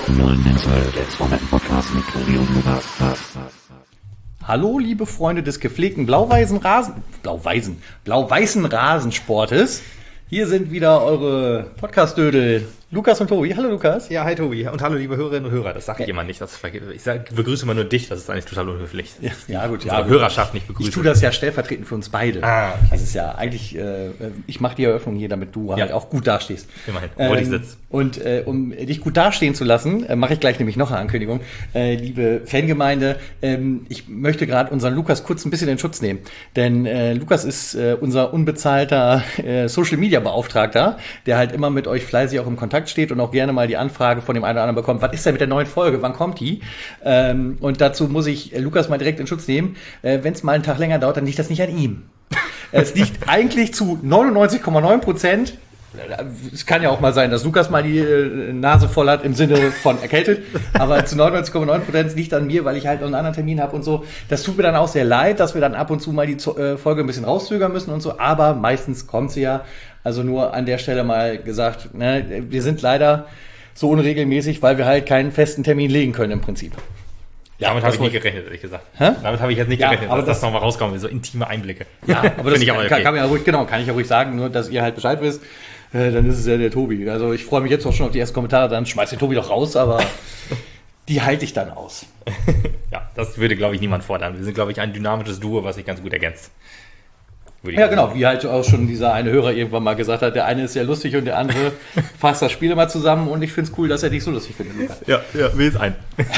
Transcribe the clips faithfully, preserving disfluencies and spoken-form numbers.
Hallo, liebe Freunde des gepflegten blau-weißen Rasen, blau-weißen, blau-weißen Rasensportes. Hier sind wieder eure Podcast-Dödel, Lukas und Tobi. Hallo Lukas. Ja, hi Tobi. Und hallo liebe Hörerinnen und Hörer. Das sage ich immer nicht. Das ich sag, begrüße immer nur dich. Das ist eigentlich total unhöflich. Ja, ja gut. Ja, ja, Hörerschaft nicht begrüßen. Ich tue das ja stellvertretend für uns beide. Ah, okay. Das ist ja eigentlich, äh, ich mache die Eröffnung hier, damit du ja. halt auch gut dastehst. Immerhin, wo ähm, ich sitze. Und äh, um dich gut dastehen zu lassen, äh, mache ich gleich nämlich noch eine Ankündigung. Äh, liebe Fangemeinde, ähm, ich möchte gerade unseren Lukas kurz ein bisschen in Schutz nehmen. Denn äh, Lukas ist äh, unser unbezahlter äh, Social-Media-Beauftragter, der halt immer mit euch fleißig auch im Kontakt steht und auch gerne mal die Anfrage von dem einen oder anderen bekommt, was ist denn mit der neuen Folge, wann kommt die? Ähm, und dazu muss ich äh, Lukas mal direkt in Schutz nehmen. Äh, Wenn es mal einen Tag länger dauert, dann liegt das nicht an ihm. Es liegt eigentlich zu neunundneunzig Komma neun Prozent. Es kann ja auch mal sein, dass Lukas mal die äh, Nase voll hat im Sinne von erkältet, aber zu neunundneunzig Komma neun Prozent liegt an mir, weil ich halt noch einen anderen Termin habe und so. Das tut mir dann auch sehr leid, dass wir dann ab und zu mal die äh, Folge ein bisschen rauszögern müssen und so, aber meistens kommt sie ja. Also nur an der Stelle mal gesagt, ne, wir sind leider so unregelmäßig, weil wir halt keinen festen Termin legen können im Prinzip. Ja, damit habe ich nicht gerechnet, ehrlich gesagt. Hä? Damit habe ich jetzt nicht ja, gerechnet, aber dass das, das nochmal rauskommt, so intime Einblicke. Ja, aber das ich aber okay. kann, kann, man ja ruhig, genau, kann ich ja ruhig sagen, nur dass ihr halt Bescheid wisst, äh, dann ist es ja der Tobi. Also ich freue mich jetzt auch schon auf die ersten Kommentare, dann schmeißt den Tobi doch raus, aber die halte ich dann aus. Ja, das würde, glaube ich, niemand fordern. Wir sind, glaube ich, ein dynamisches Duo, was sich ganz gut ergänzt. Ja, genau, wie halt auch schon dieser eine Hörer irgendwann mal gesagt hat, der eine ist sehr lustig und der andere fasst das Spiel immer zusammen und ich finde es cool, dass er dich so lustig findet, Lukas. Ja, ja, will es ein.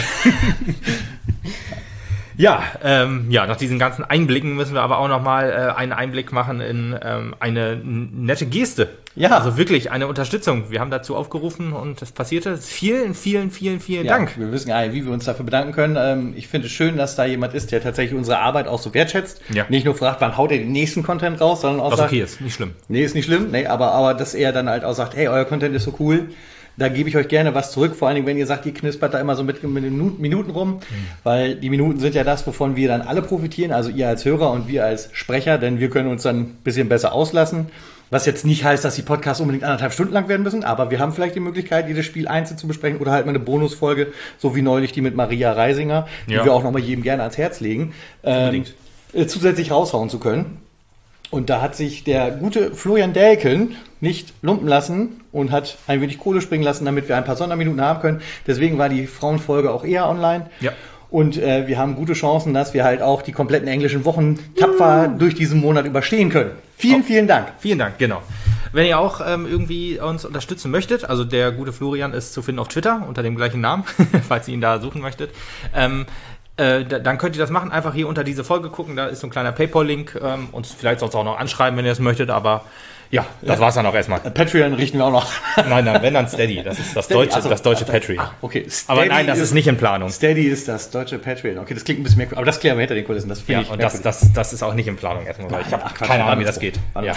Ja, ähm, ja, nach diesen ganzen Einblicken müssen wir aber auch nochmal äh, einen Einblick machen in ähm, eine nette Geste. Ja. Also wirklich eine Unterstützung. Wir haben dazu aufgerufen und das passierte. Vielen, vielen, vielen, vielen ja, Dank. Wir wissen gar nicht, wie wir uns dafür bedanken können. Ähm, ich finde es schön, dass da jemand ist, der tatsächlich unsere Arbeit auch so wertschätzt. Ja. Nicht nur fragt, wann haut ihr den nächsten Content raus, sondern auch Was sagt... okay ist, nicht schlimm. Nee, ist nicht schlimm. Nee, aber, aber dass er dann halt auch sagt, hey, euer Content ist so cool. Da gebe ich euch gerne was zurück, vor allen Dingen, wenn ihr sagt, ihr knispert da immer so mit, mit den Minuten rum, mhm. weil die Minuten sind ja das, wovon wir dann alle profitieren, also ihr als Hörer und wir als Sprecher, denn wir können uns dann ein bisschen besser auslassen, was jetzt nicht heißt, dass die Podcasts unbedingt anderthalb Stunden lang werden müssen, aber wir haben vielleicht die Möglichkeit, jedes Spiel einzeln zu besprechen oder halt mal eine Bonusfolge, so wie neulich die mit Maria Reisinger, die ja. wir auch nochmal jedem gerne ans Herz legen, ähm, äh, zusätzlich raushauen zu können. Und da hat sich der gute Florian Delken nicht lumpen lassen und hat ein wenig Kohle springen lassen, damit wir ein paar Sonderminuten haben können. Deswegen war die Frauenfolge auch eher online. Ja. Und äh, wir haben gute Chancen, dass wir halt auch die kompletten englischen Wochen tapfer durch diesen Monat überstehen können. Vielen, oh. vielen Dank. Vielen Dank, genau. Wenn ihr auch ähm, irgendwie uns unterstützen möchtet, also der gute Florian ist zu finden auf Twitter unter dem gleichen Namen, falls ihr ihn da suchen möchtet, ähm, Äh, dann könnt ihr das machen, einfach hier unter diese Folge gucken, da ist so ein kleiner PayPal-Link, ähm, uns vielleicht sonst auch noch anschreiben, wenn ihr es möchtet, aber ja, das ja. war's dann auch erstmal. Patreon richten wir auch noch. Nein, nein, wenn dann Steady, das ist das Steady, deutsche, also, das deutsche Patreon. Ah, okay. Aber nein, das ist, ist nicht in Planung. Steady ist das deutsche Patreon. Okay, das klingt ein bisschen merkwürdig, aber das klären wir hinter den Kulissen, das ja, ich und das, das, das ist auch nicht in Planung erstmal, weil ich habe keine Ahnung, wie das geht. Ja.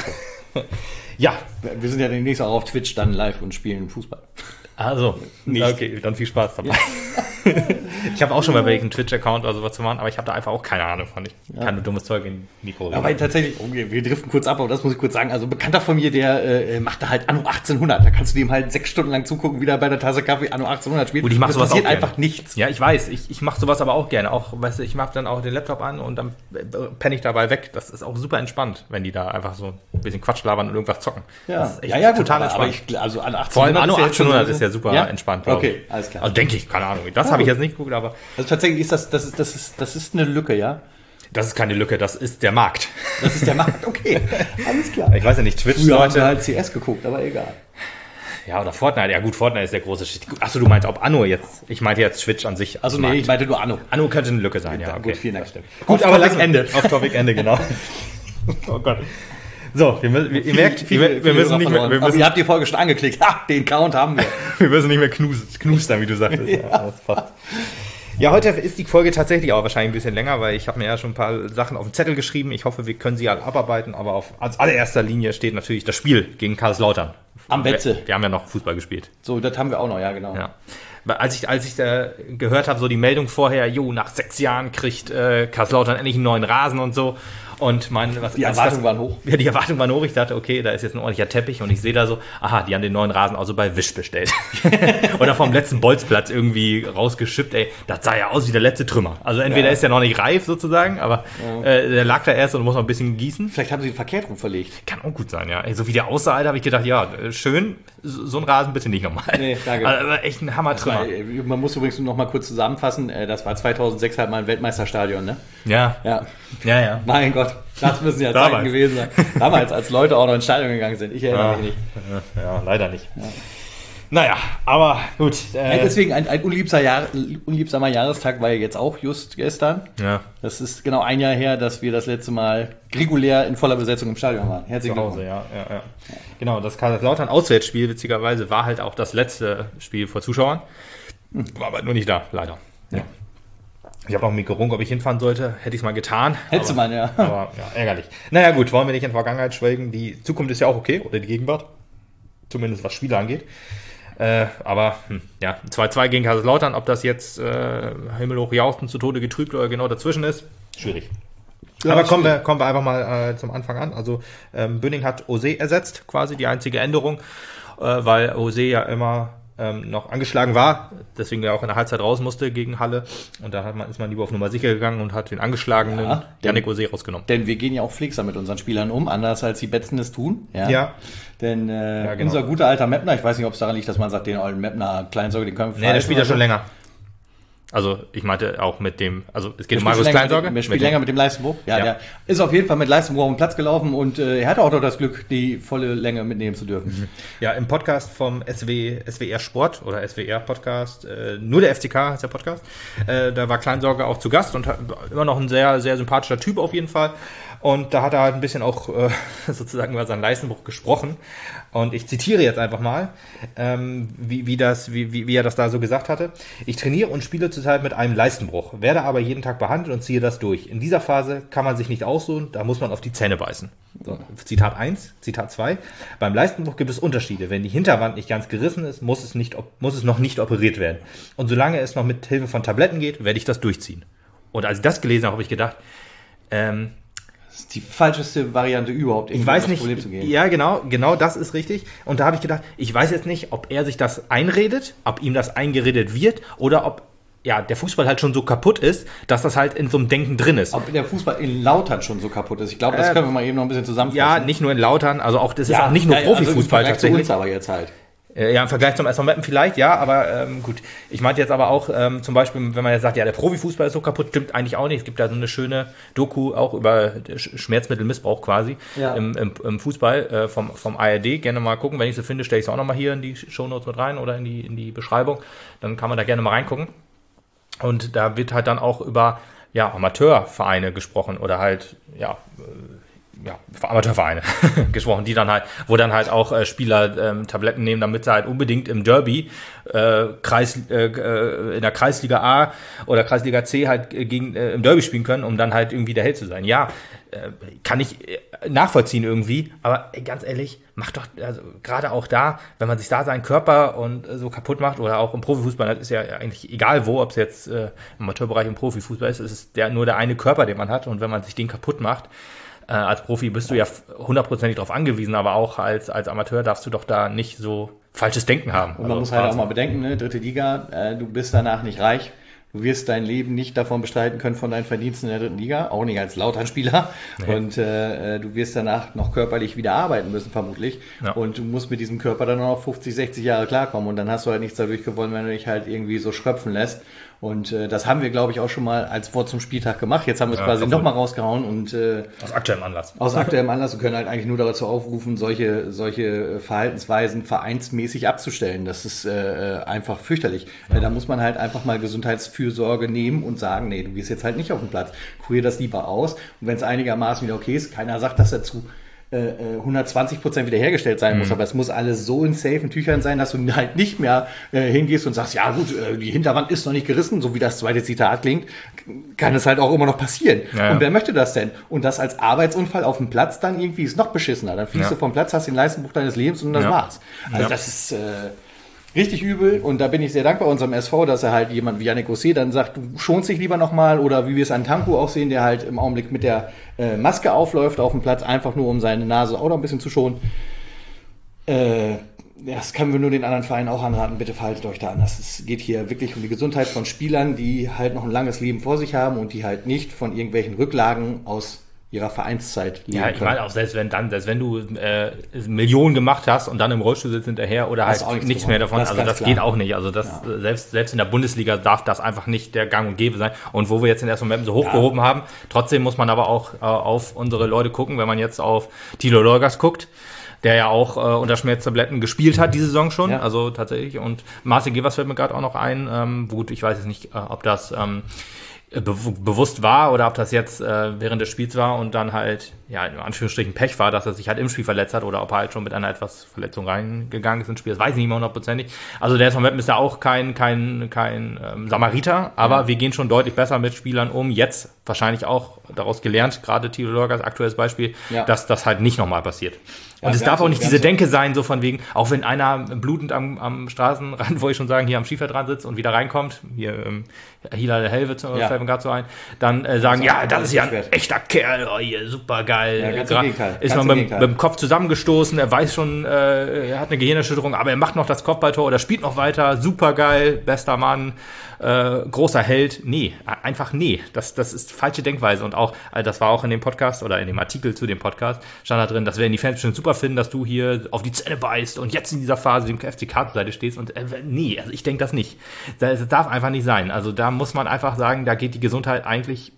ja, wir sind ja demnächst auch auf Twitch dann live und spielen Fußball. Also, nicht. Okay, dann viel Spaß dabei. Ja. Ich habe auch schon mal welchen Twitch-Account oder sowas zu machen, aber ich habe da einfach auch keine Ahnung von. Ich ja. kann nur dummes Zeug in Mikro. Aber tatsächlich, okay, wir driften kurz ab, aber das muss ich kurz sagen. Also ein Bekannter von mir, der äh, macht da halt Anno achtzehnhundert. Da kannst du dem halt sechs Stunden lang zugucken, wie der bei der Tasse Kaffee Anno achtzehnhundert spielt. Und ich mach sowas passiert auch einfach gerne. nichts. Ja, ich weiß. Ich, ich mache sowas aber auch gerne. Auch, weißt du, ich mache dann auch den Laptop an und dann penne ich dabei weg. Das ist auch super entspannt, wenn die da einfach so ein bisschen Quatsch labern und irgendwas zocken. Ja, das ist echt ja, ja, total gut, entspannt. Aber ich, also an achtzehnhundert Vor allem Anno achtzehnhundert ist ja super ja? entspannt. Okay, alles klar. Also denke ich, keine Ahnung. Das ja, habe ich jetzt nicht geguckt, aber... Also tatsächlich ist das, das ist, das ist, das ist eine Lücke, ja? Das ist keine Lücke, das ist der Markt. Das ist der Markt, okay. Alles klar. Ich weiß ja nicht, Twitch, Früher Leute... haben wir halt C S geguckt, aber egal. Ja, oder Fortnite. Ja gut, Fortnite ist der große Shit. Achso, du meinst ob Anno jetzt? Ich meinte jetzt Twitch an sich. Also nee, Markt. Ich meinte nur Anno. Anno könnte eine Lücke sein, ja. Okay. Gut, vielen Dank. Gut, aber lass Ende. Auf Topic Ende, genau. Oh Gott. So, wir müssen, ihr viel, merkt, viel, wir, wir müssen nicht mehr, wir müssen, ihr habt die Folge schon angeklickt. Ha, den Count haben wir. Wir müssen nicht mehr knus, knustern, wie du sagtest. Ja. Ja, das passt. Ja, heute ist die Folge tatsächlich auch wahrscheinlich ein bisschen länger, weil ich habe mir ja schon ein paar Sachen auf den Zettel geschrieben. Ich hoffe, wir können sie alle abarbeiten, aber auf als allererster Linie steht natürlich das Spiel gegen Kaiserslautern. Am Betze. Wir, wir haben ja noch Fußball gespielt. So, das haben wir auch noch, ja, genau. Ja. Als ich, als ich äh, gehört habe, so die Meldung vorher, jo, nach sechs Jahren kriegt äh, Kaiserslautern endlich einen neuen Rasen und so. Und mein, was, die Erwartungen waren hoch. Ja, die Erwartungen waren hoch. Ich dachte, okay, da ist jetzt ein ordentlicher Teppich und ich sehe da so, aha, die haben den neuen Rasen also bei Wisch bestellt. Oder vom letzten Bolzplatz irgendwie rausgeschippt, ey, das sah ja aus wie der letzte Trümmer. Also entweder ja. ist der noch nicht reif sozusagen, aber ja. äh, der lag da erst und muss noch ein bisschen gießen. Vielleicht haben sie ihn verkehrt rum verlegt. Kann auch gut sein, ja. Ey, so wie der aussah, Alter, habe ich gedacht, ja, schön, so, so ein Rasen bitte nicht nochmal. Nee, danke. Also, aber echt ein Hammer-Trümmer. War, man muss übrigens noch mal kurz zusammenfassen, das war zweitausendsechs halt mal ein Weltmeisterstadion, ne? Ja. Ja, ja. ja. Mein Gott. Das müssen ja Zeiten gewesen sein. Damals, als Leute auch noch ins Stadion gegangen sind. Ich erinnere ja, mich nicht. Ja, leider nicht. Ja. Naja, aber gut. Äh, Deswegen ein, ein unliebsamer, Jahr, unliebsamer Jahrestag war ja jetzt auch just gestern. Ja. Das ist genau ein Jahr her, dass wir das letzte Mal regulär in voller Besetzung im Stadion waren. Herzlichen Glückwunsch. Ja, ja, ja. Genau, das Kaiserslautern-Auswärtsspiel, witzigerweise, war halt auch das letzte Spiel vor Zuschauern. War aber nur nicht da, leider. Ja. Ich habe auch mit gerungen, ob ich hinfahren sollte. Hätte ich es mal getan. Hättest du mal, ja. Aber ja, ärgerlich. Naja gut, wollen wir nicht in Vergangenheit schwelgen. Die Zukunft ist ja auch okay, oder die Gegenwart. Zumindest was Spiele angeht. Äh, aber hm, ja, zwei zwei gegen Kaiserslautern. Ob das jetzt äh, himmelhoch jauchzen, zu Tode getrübt oder genau dazwischen ist, schwierig. Ja, aber kommen wir, kommen wir einfach mal äh, zum Anfang an. Also ähm, Bünning hat Ose ersetzt, quasi die einzige Änderung, äh, weil Ose ja immer ähm, noch angeschlagen war, deswegen ja auch in der Halbzeit raus musste gegen Halle. Und da hat man, ist man lieber auf Nummer sicher gegangen und hat den angeschlagenen ja, Yannick Ose rausgenommen. Denn wir gehen ja auch pflegsam mit unseren Spielern um, anders als die Betzen es tun. Ja. ja. Denn äh, ja, genau. unser guter alter Meppner, ich weiß nicht, ob es daran liegt, dass man sagt, den alten Meppner Kleinsorge, den können wir Nee, der spielt ja schon länger. Also ich meinte auch mit dem, also es geht um Marius Kleinsorge. Wir spielen länger mit dem Leistenbruch. Ja, ja, der ist auf jeden Fall mit Leistenbruch auf den Platz gelaufen und äh, er hatte auch noch das Glück, die volle Länge mitnehmen zu dürfen. Ja, im Podcast vom S W, S W R Sport oder S W R Podcast, äh, nur der F C K heißt der Podcast, äh, da war Kleinsorge auch zu Gast und hat, immer noch ein sehr, sehr sympathischer Typ auf jeden Fall. Und da hat er halt ein bisschen auch äh, sozusagen über seinen Leistenbruch gesprochen. Und ich zitiere jetzt einfach mal, ähm, wie, wie, das, wie, wie, wie er das da so gesagt hatte. Ich trainiere und spiele zurzeit mit einem Leistenbruch, werde aber jeden Tag behandelt und ziehe das durch. In dieser Phase kann man sich nicht ausruhen, da muss man auf die Zähne beißen. So, Zitat eins, Zitat zwei. Beim Leistenbruch gibt es Unterschiede. Wenn die Hinterwand nicht ganz gerissen ist, muss es, nicht, muss es noch nicht operiert werden. Und solange es noch mit Hilfe von Tabletten geht, werde ich das durchziehen. Und als ich das gelesen habe, habe ich gedacht, ähm, das ist die falscheste Variante überhaupt, ich weiß nicht, Problem zu gehen. Ja, genau, genau das ist richtig. Und da habe ich gedacht, ich weiß jetzt nicht, ob er sich das einredet, ob ihm das eingeredet wird oder ob ja, der Fußball halt schon so kaputt ist, dass das halt in so einem Denken drin ist. Ob der Fußball in Lautern schon so kaputt ist. Ich glaube, das äh, können wir mal eben noch ein bisschen zusammenfassen. Ja, nicht nur in Lautern, also auch das ist ja, auch nicht nur ja, Profifußball also tatsächlich. Zu uns aber jetzt halt. Ja, im Vergleich zum S V Meppen vielleicht, ja, aber ähm, gut. Ich meinte jetzt aber auch, ähm, zum Beispiel, wenn man jetzt sagt, ja, der Profifußball ist so kaputt, stimmt eigentlich auch nicht. Es gibt da so eine schöne Doku auch über Schmerzmittelmissbrauch quasi ja. im, im, im Fußball äh, vom, vom A R D. Gerne mal gucken, wenn ich sie finde, stelle ich es auch nochmal hier in die Shownotes mit rein oder in die, in die Beschreibung. Dann kann man da gerne mal reingucken. Und da wird halt dann auch über ja, Amateurvereine gesprochen oder halt, ja, ja, Amateurvereine gesprochen, die dann halt, wo dann halt auch äh, Spieler ähm, Tabletten nehmen, damit sie halt unbedingt im Derby äh, Kreis, äh, in der Kreisliga A oder Kreisliga C halt äh, gegen äh, im Derby spielen können, um dann halt irgendwie der Held zu sein. Ja, äh, kann ich äh, nachvollziehen irgendwie, aber ey, ganz ehrlich, macht doch, also gerade auch da, wenn man sich da seinen Körper und äh, so kaputt macht oder auch im Profifußball, das ist ja eigentlich egal wo, ob es jetzt äh, im Amateurbereich im Profifußball ist, es ist der, nur der eine Körper, den man hat und wenn man sich den kaputt macht, als Profi bist du ja hundertprozentig darauf angewiesen, aber auch als, als Amateur darfst du doch da nicht so falsches Denken haben. Und man also muss halt auch mal bedenken, ne, dritte Liga, äh, du bist danach nicht reich. Du wirst dein Leben nicht davon bestreiten können von deinen Verdiensten in der dritten Liga, auch nicht als Lautern-Spieler. Nee. Und äh, du wirst danach noch körperlich wieder arbeiten müssen, vermutlich. Ja. Und du musst mit diesem Körper dann noch fünfzig, sechzig Jahre klarkommen. Und dann hast du halt nichts dadurch gewonnen, wenn du dich halt irgendwie so schröpfen lässt. Und äh, das haben wir, glaube ich, auch schon mal als Wort zum Spieltag gemacht. Jetzt haben wir es ja, quasi nochmal rausgehauen. und äh, Aus aktuellem Anlass. Aus aktuellem Anlass und können halt eigentlich nur dazu aufrufen, solche solche Verhaltensweisen vereinsmäßig abzustellen. Das ist äh, einfach fürchterlich. Ja. Äh, da muss man halt einfach mal Gesundheitsfürsorge nehmen und sagen, nee, du gehst jetzt halt nicht auf den Platz. Kurier das lieber aus. Und wenn es einigermaßen wieder okay ist, keiner sagt das dazu, äh, hundertzwanzig Prozent wiederhergestellt sein mhm. muss, aber es muss alles so in safen Tüchern sein, dass du halt nicht mehr äh, hingehst und sagst, ja gut, äh, die Hinterwand ist noch nicht gerissen, so wie das zweite Zitat klingt, kann es halt auch immer noch passieren. Ja, ja. Und wer möchte das denn? Und das als Arbeitsunfall auf dem Platz dann irgendwie ist noch beschissener. Dann fliegst ja. du vom Platz, hast den Leistenbruch deines Lebens und das ja. war's. Also ja. das ist... Äh, richtig übel und da bin ich sehr dankbar unserem S V, dass er halt jemand wie Yannick Osé dann sagt, du schonst dich lieber nochmal oder wie wir es an Tanku auch sehen, der halt im Augenblick mit der äh, Maske aufläuft auf dem Platz, einfach nur um seine Nase auch noch ein bisschen zu schonen. Äh, das können wir nur den anderen Vereinen auch anraten, bitte verhaltet euch da an. Es geht hier wirklich um die Gesundheit von Spielern, die halt noch ein langes Leben vor sich haben und die halt nicht von irgendwelchen Rücklagen aus ihrer Vereinszeit leben Ja, ich meine auch, selbst wenn dann, selbst wenn du äh, Millionen gemacht hast und dann im Rollstuhl sitzt hinterher oder halt nichts, nichts mehr davon, das also das klar. geht auch nicht. Also das ja. selbst selbst in der Bundesliga darf das einfach nicht der Gang und Gäbe sein. Und wo wir jetzt in den ersten Momenten so hochgehoben ja. haben, trotzdem muss man aber auch äh, auf unsere Leute gucken, wenn man jetzt auf Thilo Lorgas guckt, der ja auch äh, unter Schmerztabletten gespielt hat diese Saison schon, ja. also tatsächlich. Und Marcin Gevers fällt mir gerade auch noch ein. Ähm, gut, ich weiß jetzt nicht, äh, ob das ähm, Be- bewusst war oder ob das jetzt äh, während des Spiels war und dann halt, ja, in Anführungsstrichen Pech war, dass er sich halt im Spiel verletzt hat oder ob er halt schon mit einer etwas Verletzung reingegangen ist ins Spiel. Das weiß ich nicht mehr hundertprozentig. Also der Tom Meppen ist ja auch kein kein kein ähm, Samariter, aber ja. wir gehen schon deutlich besser mit Spielern um. Jetzt wahrscheinlich auch daraus gelernt, gerade Thilo Lorgas aktuelles Beispiel, ja. dass das halt nicht nochmal passiert. Und ja, es darf auch nicht diese Denke sein, so von wegen, auch wenn einer blutend am, am Straßenrand, wollte ich schon sagen, hier am Schieferdraht sitzt und wieder reinkommt, hier ähm, Hilal Helve ja. fällt mir gerade so ein, dann äh, sagen, ja, das ist ja ein echter Kerl, oh, hier, super geil. Ja, ganz im Gegenteil. Ist man mit, mit dem Kopf zusammengestoßen, er weiß schon, äh, er hat eine Gehirnerschütterung, aber er macht noch das Kopfballtor oder spielt noch weiter, super geil, bester Mann, äh, großer Held. Nee, einfach nee. Das, das ist falsche Denkweise. Und auch, also das war auch in dem Podcast oder in dem Artikel zu dem Podcast, stand da drin, das werden die Fans bestimmt super finden, dass du hier auf die Zähne beißt und jetzt in dieser Phase dem F C K zur Seite stehst. Und äh, nee, also ich denke das nicht. Das darf einfach nicht sein. Also da muss man einfach sagen, da geht die Gesundheit eigentlich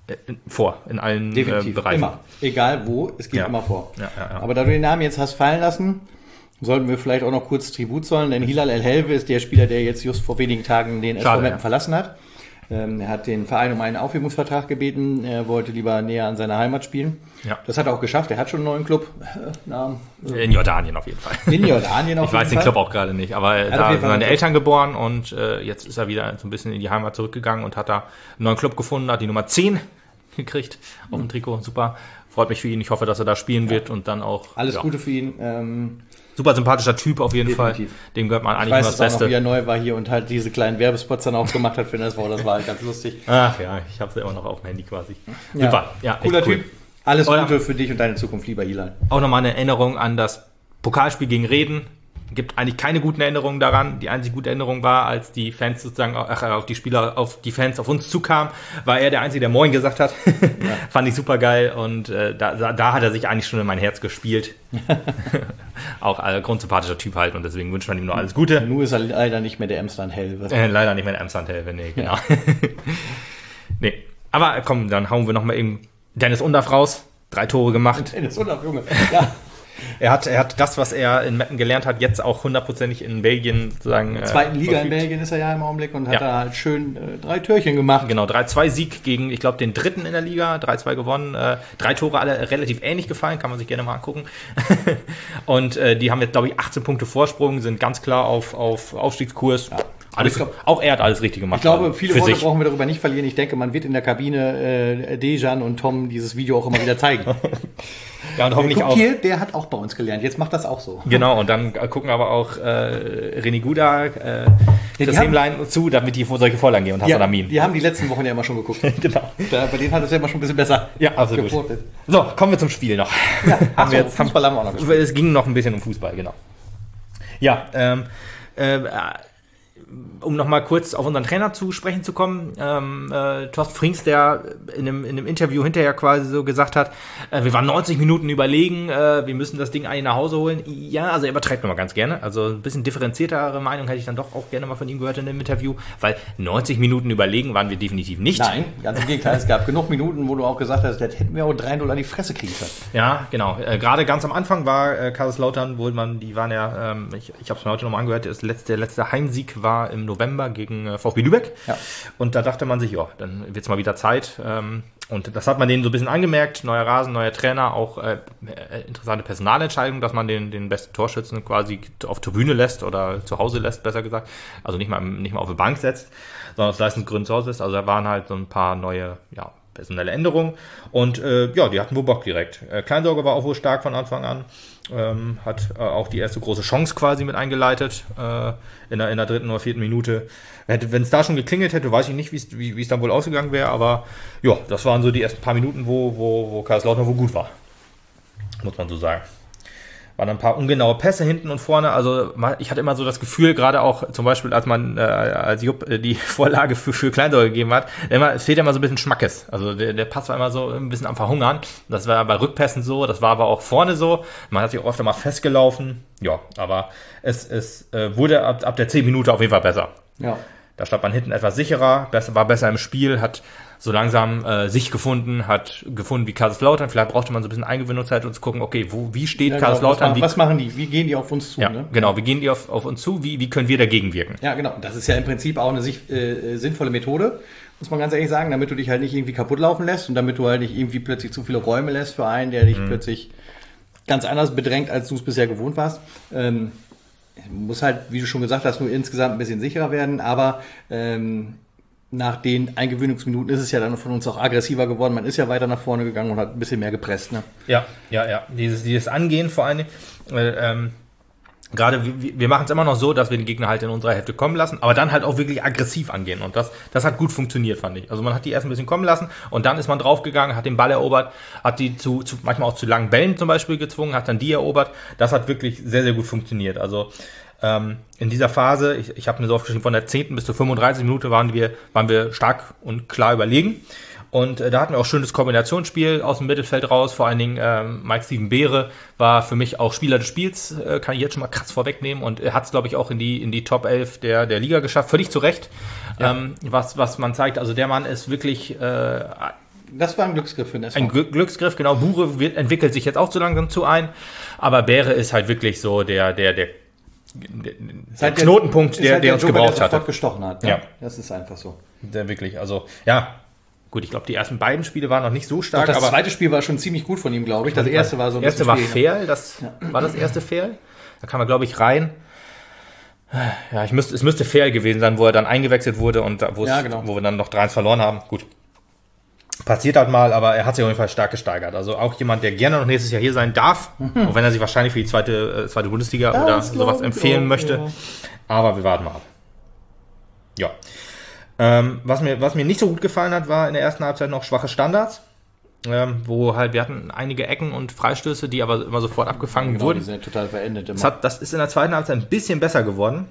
vor, in allen äh, Bereichen. Immer. Egal wo, es geht ja. immer vor. Ja, ja, ja. Aber da du den Namen jetzt hast fallen lassen, sollten wir vielleicht auch noch kurz Tribut zollen, denn Hilal El Helve ist der Spieler, der jetzt just vor wenigen Tagen den S V Meppen ja. verlassen hat. Ähm, er hat den Verein um einen Aufhebungsvertrag gebeten, er wollte lieber näher an seiner Heimat spielen. Ja. Das hat er auch geschafft, er hat schon einen neuen Club. Namen. In Jordanien auf jeden Fall. In Jordanien auf ich jeden Fall. Ich weiß den Club auch gerade nicht, aber er da sind seine Eltern geboren und äh, jetzt ist er wieder so ein bisschen in die Heimat zurückgegangen und hat da einen neuen Club gefunden, hat die Nummer zehn gekriegt auf dem Trikot. Super, freut mich für ihn. Ich hoffe, dass er da spielen ja. wird und dann auch... Alles ja. Gute für ihn. Ähm, Super sympathischer Typ auf jeden Definitiv. Fall. Dem gehört man eigentlich nur das Beste. Ich weiß auch noch, wie er neu war hier und halt diese kleinen Werbespots dann auch gemacht hat für den S V. Das war halt ganz lustig. Ach ja, ich habe es ja immer noch auf dem Handy quasi. Ja. Super. Ja, cooler cool. Typ. Alles Oder Gute für dich und deine Zukunft, lieber Hilal. Auch nochmal eine Erinnerung an das Pokalspiel gegen Reden. Gibt eigentlich keine guten Erinnerungen daran. Die einzige gute Erinnerung war, als die Fans sozusagen ach, auf die Spieler, auf die Fans auf uns zukamen, war er der Einzige, der Moin gesagt hat. Ja. Fand ich super geil und äh, da, da hat er sich eigentlich schon in mein Herz gespielt. Auch ein grundsympathischer Typ halt und deswegen wünscht man ihm nur alles Gute. Nur ist er leider nicht mehr der Emsland-Helve. Äh, leider nicht mehr der Emsland-Helve, nee, genau. Ja. Nee, aber komm, dann hauen wir nochmal eben Dennis Undaff raus. Drei Tore gemacht. Dennis Undaff, Junge, ja. Er hat, er hat das, was er in Meppen gelernt hat, jetzt auch hundertprozentig in Belgien sozusagen. In der zweiten äh, Liga verfügt. In Belgien ist er ja im Augenblick und hat ja. da halt schön äh, drei Türchen gemacht. Genau, drei zwei Sieg gegen, ich glaube, den dritten in der Liga, drei zwei gewonnen. Äh, drei Tore alle relativ ähnlich gefallen, kann man sich gerne mal angucken. Und äh, die haben jetzt, glaube ich, achtzehn Punkte Vorsprung, sind ganz klar auf, auf Aufstiegskurs. Ja. Alles, glaub, auch er hat alles richtig gemacht. Ich glaube, viele Worte sich. brauchen wir darüber nicht verlieren. Ich denke, man wird in der Kabine äh, Dejan und Tom dieses Video auch immer wieder zeigen. Ja, und hoffentlich auch. Hier, der hat auch bei uns gelernt. Jetzt macht das auch so. Genau, und dann gucken aber auch äh, René Guda, äh, das ja, Hemlein zu, damit die solche Vorlagen gehen und ja, Hassan Amin. Die haben die letzten Wochen ja immer schon geguckt. Genau. Da, bei denen hat es ja immer schon ein bisschen besser. Ja, absolut. Geportet. So, kommen wir zum Spiel noch. Ja, haben wir jetzt, Fußball haben wir auch noch gespielt. Es ging noch ein bisschen um Fußball, genau. Ja, ähm, äh, um nochmal kurz auf unseren Trainer zu sprechen zu kommen, ähm, äh, Thorsten Frings, der in einem, in einem Interview hinterher quasi so gesagt hat, äh, wir waren neunzig Minuten überlegen, äh, wir müssen das Ding eigentlich nach Hause holen. Ja, also er übertreibt nochmal ganz gerne. Also ein bisschen differenziertere Meinung hätte ich dann doch auch gerne mal von ihm gehört in dem Interview, weil neunzig Minuten überlegen waren wir definitiv nicht. Nein, ganz im Gegenteil. Es gab genug Minuten, wo du auch gesagt hast, das hätten wir auch drei null an die Fresse kriegen können. Ja, genau. Äh, gerade ganz am Anfang war äh, Kaiserslautern, wo man, die waren ja, ähm, ich, ich habe es mir heute nochmal angehört, das letzte, der letzte Heimsieg war im November gegen äh, VfB Lübeck. Ja. Und da dachte man sich, ja, dann wird's mal wieder Zeit. Ähm, Und das hat man denen so ein bisschen angemerkt, neuer Rasen, neuer Trainer, auch äh, interessante Personalentscheidung, dass man den, den besten Torschützen quasi auf Tribüne lässt oder zu Hause lässt, besser gesagt. Also nicht mal, nicht mal auf die Bank setzt, sondern aus Leistungsgründen zu Hause lässt. Also da waren halt so ein paar neue, ja, personelle Änderungen. Und äh, ja, die hatten wohl Bock direkt. Äh, Kleinsorge war auch wohl stark von Anfang an. Ähm, hat äh, auch die erste große Chance quasi mit eingeleitet äh, in, der, in der dritten oder vierten Minute. Wenn es da schon geklingelt hätte, weiß ich nicht, wie wie es dann wohl ausgegangen wäre, aber ja, das waren so die ersten paar Minuten, wo, wo, wo Kaiserslautern wohl gut war. Muss man so sagen. Waren ein paar ungenaue Pässe hinten und vorne, also ich hatte immer so das Gefühl, gerade auch zum Beispiel, als man, äh, als Jupp äh, die Vorlage für, für Kleinsorge gegeben hat, immer, es fehlt immer so ein bisschen Schmackes. Also der, der Pass war immer so ein bisschen am Verhungern. Das war bei Rückpässen so, das war aber auch vorne so. Man hat sich auch oft mal festgelaufen. Ja, aber es, es äh, wurde ab, ab der zehn Minute auf jeden Fall besser. Ja. Da stand man hinten etwas sicherer, besser, war besser im Spiel, hat so langsam äh, sich gefunden, hat gefunden wie Kaiserslautern. Vielleicht brauchte man so ein bisschen Eingewöhnungszeit, um zu gucken, okay, wo, wie steht ja, Kaiserslautern? Genau. Was, machen, was machen die? Wie gehen die auf uns zu? Ja, ne? genau. Wie gehen die auf, auf uns zu? Wie, wie können wir dagegen wirken? Ja, genau. Das ist ja im Prinzip auch eine sich, äh, sinnvolle Methode, muss man ganz ehrlich sagen, damit du dich halt nicht irgendwie kaputt laufen lässt und damit du halt nicht irgendwie plötzlich zu viele Räume lässt für einen, der dich mhm. plötzlich ganz anders bedrängt, als du es bisher gewohnt warst. Ähm, muss halt, wie du schon gesagt hast, nur insgesamt ein bisschen sicherer werden, aber ähm, nach den Eingewöhnungsminuten ist es ja dann von uns auch aggressiver geworden. Man ist ja weiter nach vorne gegangen und hat ein bisschen mehr gepresst. Ne? Ja, ja, ja. Dieses, dieses Angehen vor allen Dingen, äh, ähm, gerade wir, wir machen es immer noch so, dass wir den Gegner halt in unserer Hälfte kommen lassen, aber dann halt auch wirklich aggressiv angehen. Und das, das hat gut funktioniert, fand ich. Also man hat die erst ein bisschen kommen lassen und dann ist man draufgegangen, hat den Ball erobert, hat die zu, zu manchmal auch zu langen Bällen zum Beispiel gezwungen, hat dann die erobert. Das hat wirklich sehr, sehr gut funktioniert. Also ähm, in dieser Phase, ich, ich habe mir so aufgeschrieben, von der zehnten bis zur fünfunddreißigsten Minute waren wir, waren wir stark und klar überlegen. Und äh, da hatten wir auch schönes Kombinationsspiel aus dem Mittelfeld raus. Vor allen Dingen ähm, Mike-Steven Beere war für mich auch Spieler des Spiels, äh, kann ich jetzt schon mal krass vorwegnehmen. Und er hat es, glaube ich, auch in die in die Top elf der der Liga geschafft. Völlig zu Recht, ja. ähm, was was man zeigt. Also der Mann ist wirklich... Äh, das war ein Glücksgriff für den S V. Ein Gl- Glücksgriff, genau. Bure wird, entwickelt sich jetzt auch zu langsam zu ein. Aber Beere ist halt wirklich so der der der der Knotenpunkt, der, der, der uns Joker, gebraucht hat. Der gestochen hat. Ja. ja, das ist einfach so. Der wirklich, also ja, gut, ich glaube, die ersten beiden Spiele waren noch nicht so stark. Doch, das aber zweite Spiel war schon ziemlich gut von ihm, glaube ich. Das erste war so ein Das erste war schwierig. Fair, das ja. war das erste Fair. Da kam er, glaube ich, rein. Ja, ich müsste, es müsste Fair gewesen sein, wo er dann eingewechselt wurde und wo, ja, es, genau. wo wir dann noch drei eins verloren haben. Gut. Passiert halt mal, aber er hat sich auf jeden Fall stark gesteigert. Also auch jemand, der gerne noch nächstes Jahr hier sein darf, mhm. auch wenn er sich wahrscheinlich für die zweite, äh, zweite Bundesliga das oder sowas empfehlen möchte. Ja. Aber wir warten mal ab. Ja. Ähm, was mir, was mir nicht so gut gefallen hat, war in der ersten Halbzeit noch schwache Standards. Ähm, wo halt, wir hatten einige Ecken und Freistöße, die aber immer sofort abgefangen genau, wurden. Die sind total verendet immer. Das, hat, das ist in der zweiten Halbzeit ein bisschen besser geworden.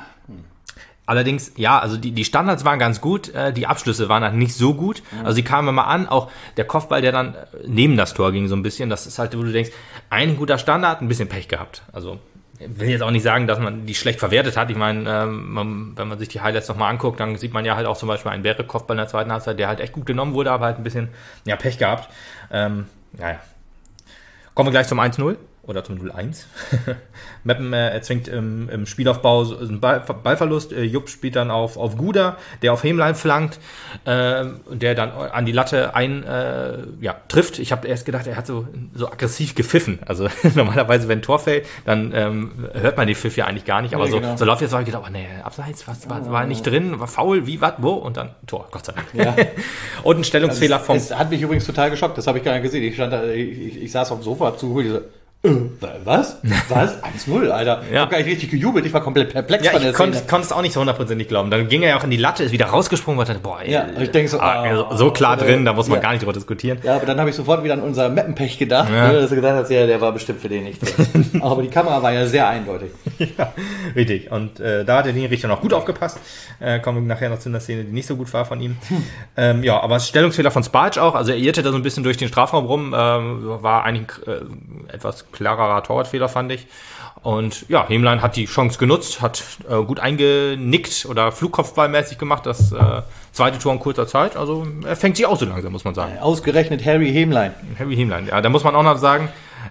Allerdings, ja, also die, die Standards waren ganz gut, äh, die Abschlüsse waren halt nicht so gut. Mhm. Also die kamen immer an, auch der Kopfball, der dann neben das Tor ging so ein bisschen, das ist halt, wo du denkst, ein guter Standard, ein bisschen Pech gehabt. Also ich will jetzt auch nicht sagen, dass man die schlecht verwertet hat. Ich meine, ähm, man, wenn man sich die Highlights nochmal anguckt, dann sieht man ja halt auch zum Beispiel einen Bäre-Kopfball in der zweiten Halbzeit, der halt echt gut genommen wurde, aber halt ein bisschen ja, Pech gehabt. Ähm, naja. Kommen wir gleich zum eins null. Oder zum null eins. Meppen äh, erzwingt im, im Spielaufbau einen Ball, Ballverlust. Äh, Jupp spielt dann auf, auf Guda, der auf Hemlein flankt, äh, der dann an die Latte ein äh, ja, trifft. Ich habe erst gedacht, er hat so, so aggressiv gepfiffen. Also normalerweise, wenn ein Tor fällt, dann ähm, hört man den Pfiff ja eigentlich gar nicht. Aber nee, so, genau. so läuft jetzt, habe ich gedacht, oh nee, abseits, was war, war nicht drin, war faul, wie, was, wo? Und dann Tor, Gott sei Dank. Ja. Und ein Stellungsfehler vom... Es hat mich übrigens total geschockt, das habe ich gar nicht gesehen. Ich, stand da, ich, ich, ich saß auf dem Sofa, hab zugehört, diese Was? Was? eins null, Alter. Ja. Ich hab gar nicht richtig gejubelt, ich war komplett perplex ja, von der ich Szene. Ich konnte es auch nicht so hundertprozentig glauben. Dann ging er ja auch in die Latte, ist wieder rausgesprungen und dachte, boah, ey, ja, ich denke so, ah, oh, so klar oh, drin, da muss man ja. gar nicht drüber diskutieren. Ja, aber dann habe ich sofort wieder an unser Meppenpech gedacht, ja. dass du gesagt hast, ja, der war bestimmt für den nicht drin. Aber die Kamera war ja sehr eindeutig. Ja, richtig. Und äh, da hat der Linienrichter noch gut aufgepasst. Äh, kommen wir nachher noch zu einer Szene, die nicht so gut war von ihm. Hm. Ähm, ja, aber Stellungsfehler von Spajic auch. Also er irrte da so ein bisschen durch den Strafraum rum. Ähm, war eigentlich äh, etwas klarerer Torwartfehler, fand ich. Und ja, Hemlein hat die Chance genutzt, hat äh, gut eingenickt oder Flugkopfballmäßig gemacht, das äh, zweite Tor in kurzer Zeit. Also er fängt sich auch so langsam, muss man sagen. Ausgerechnet Harry Hemlein. Harry Hemlein, ja, da muss man auch noch sagen,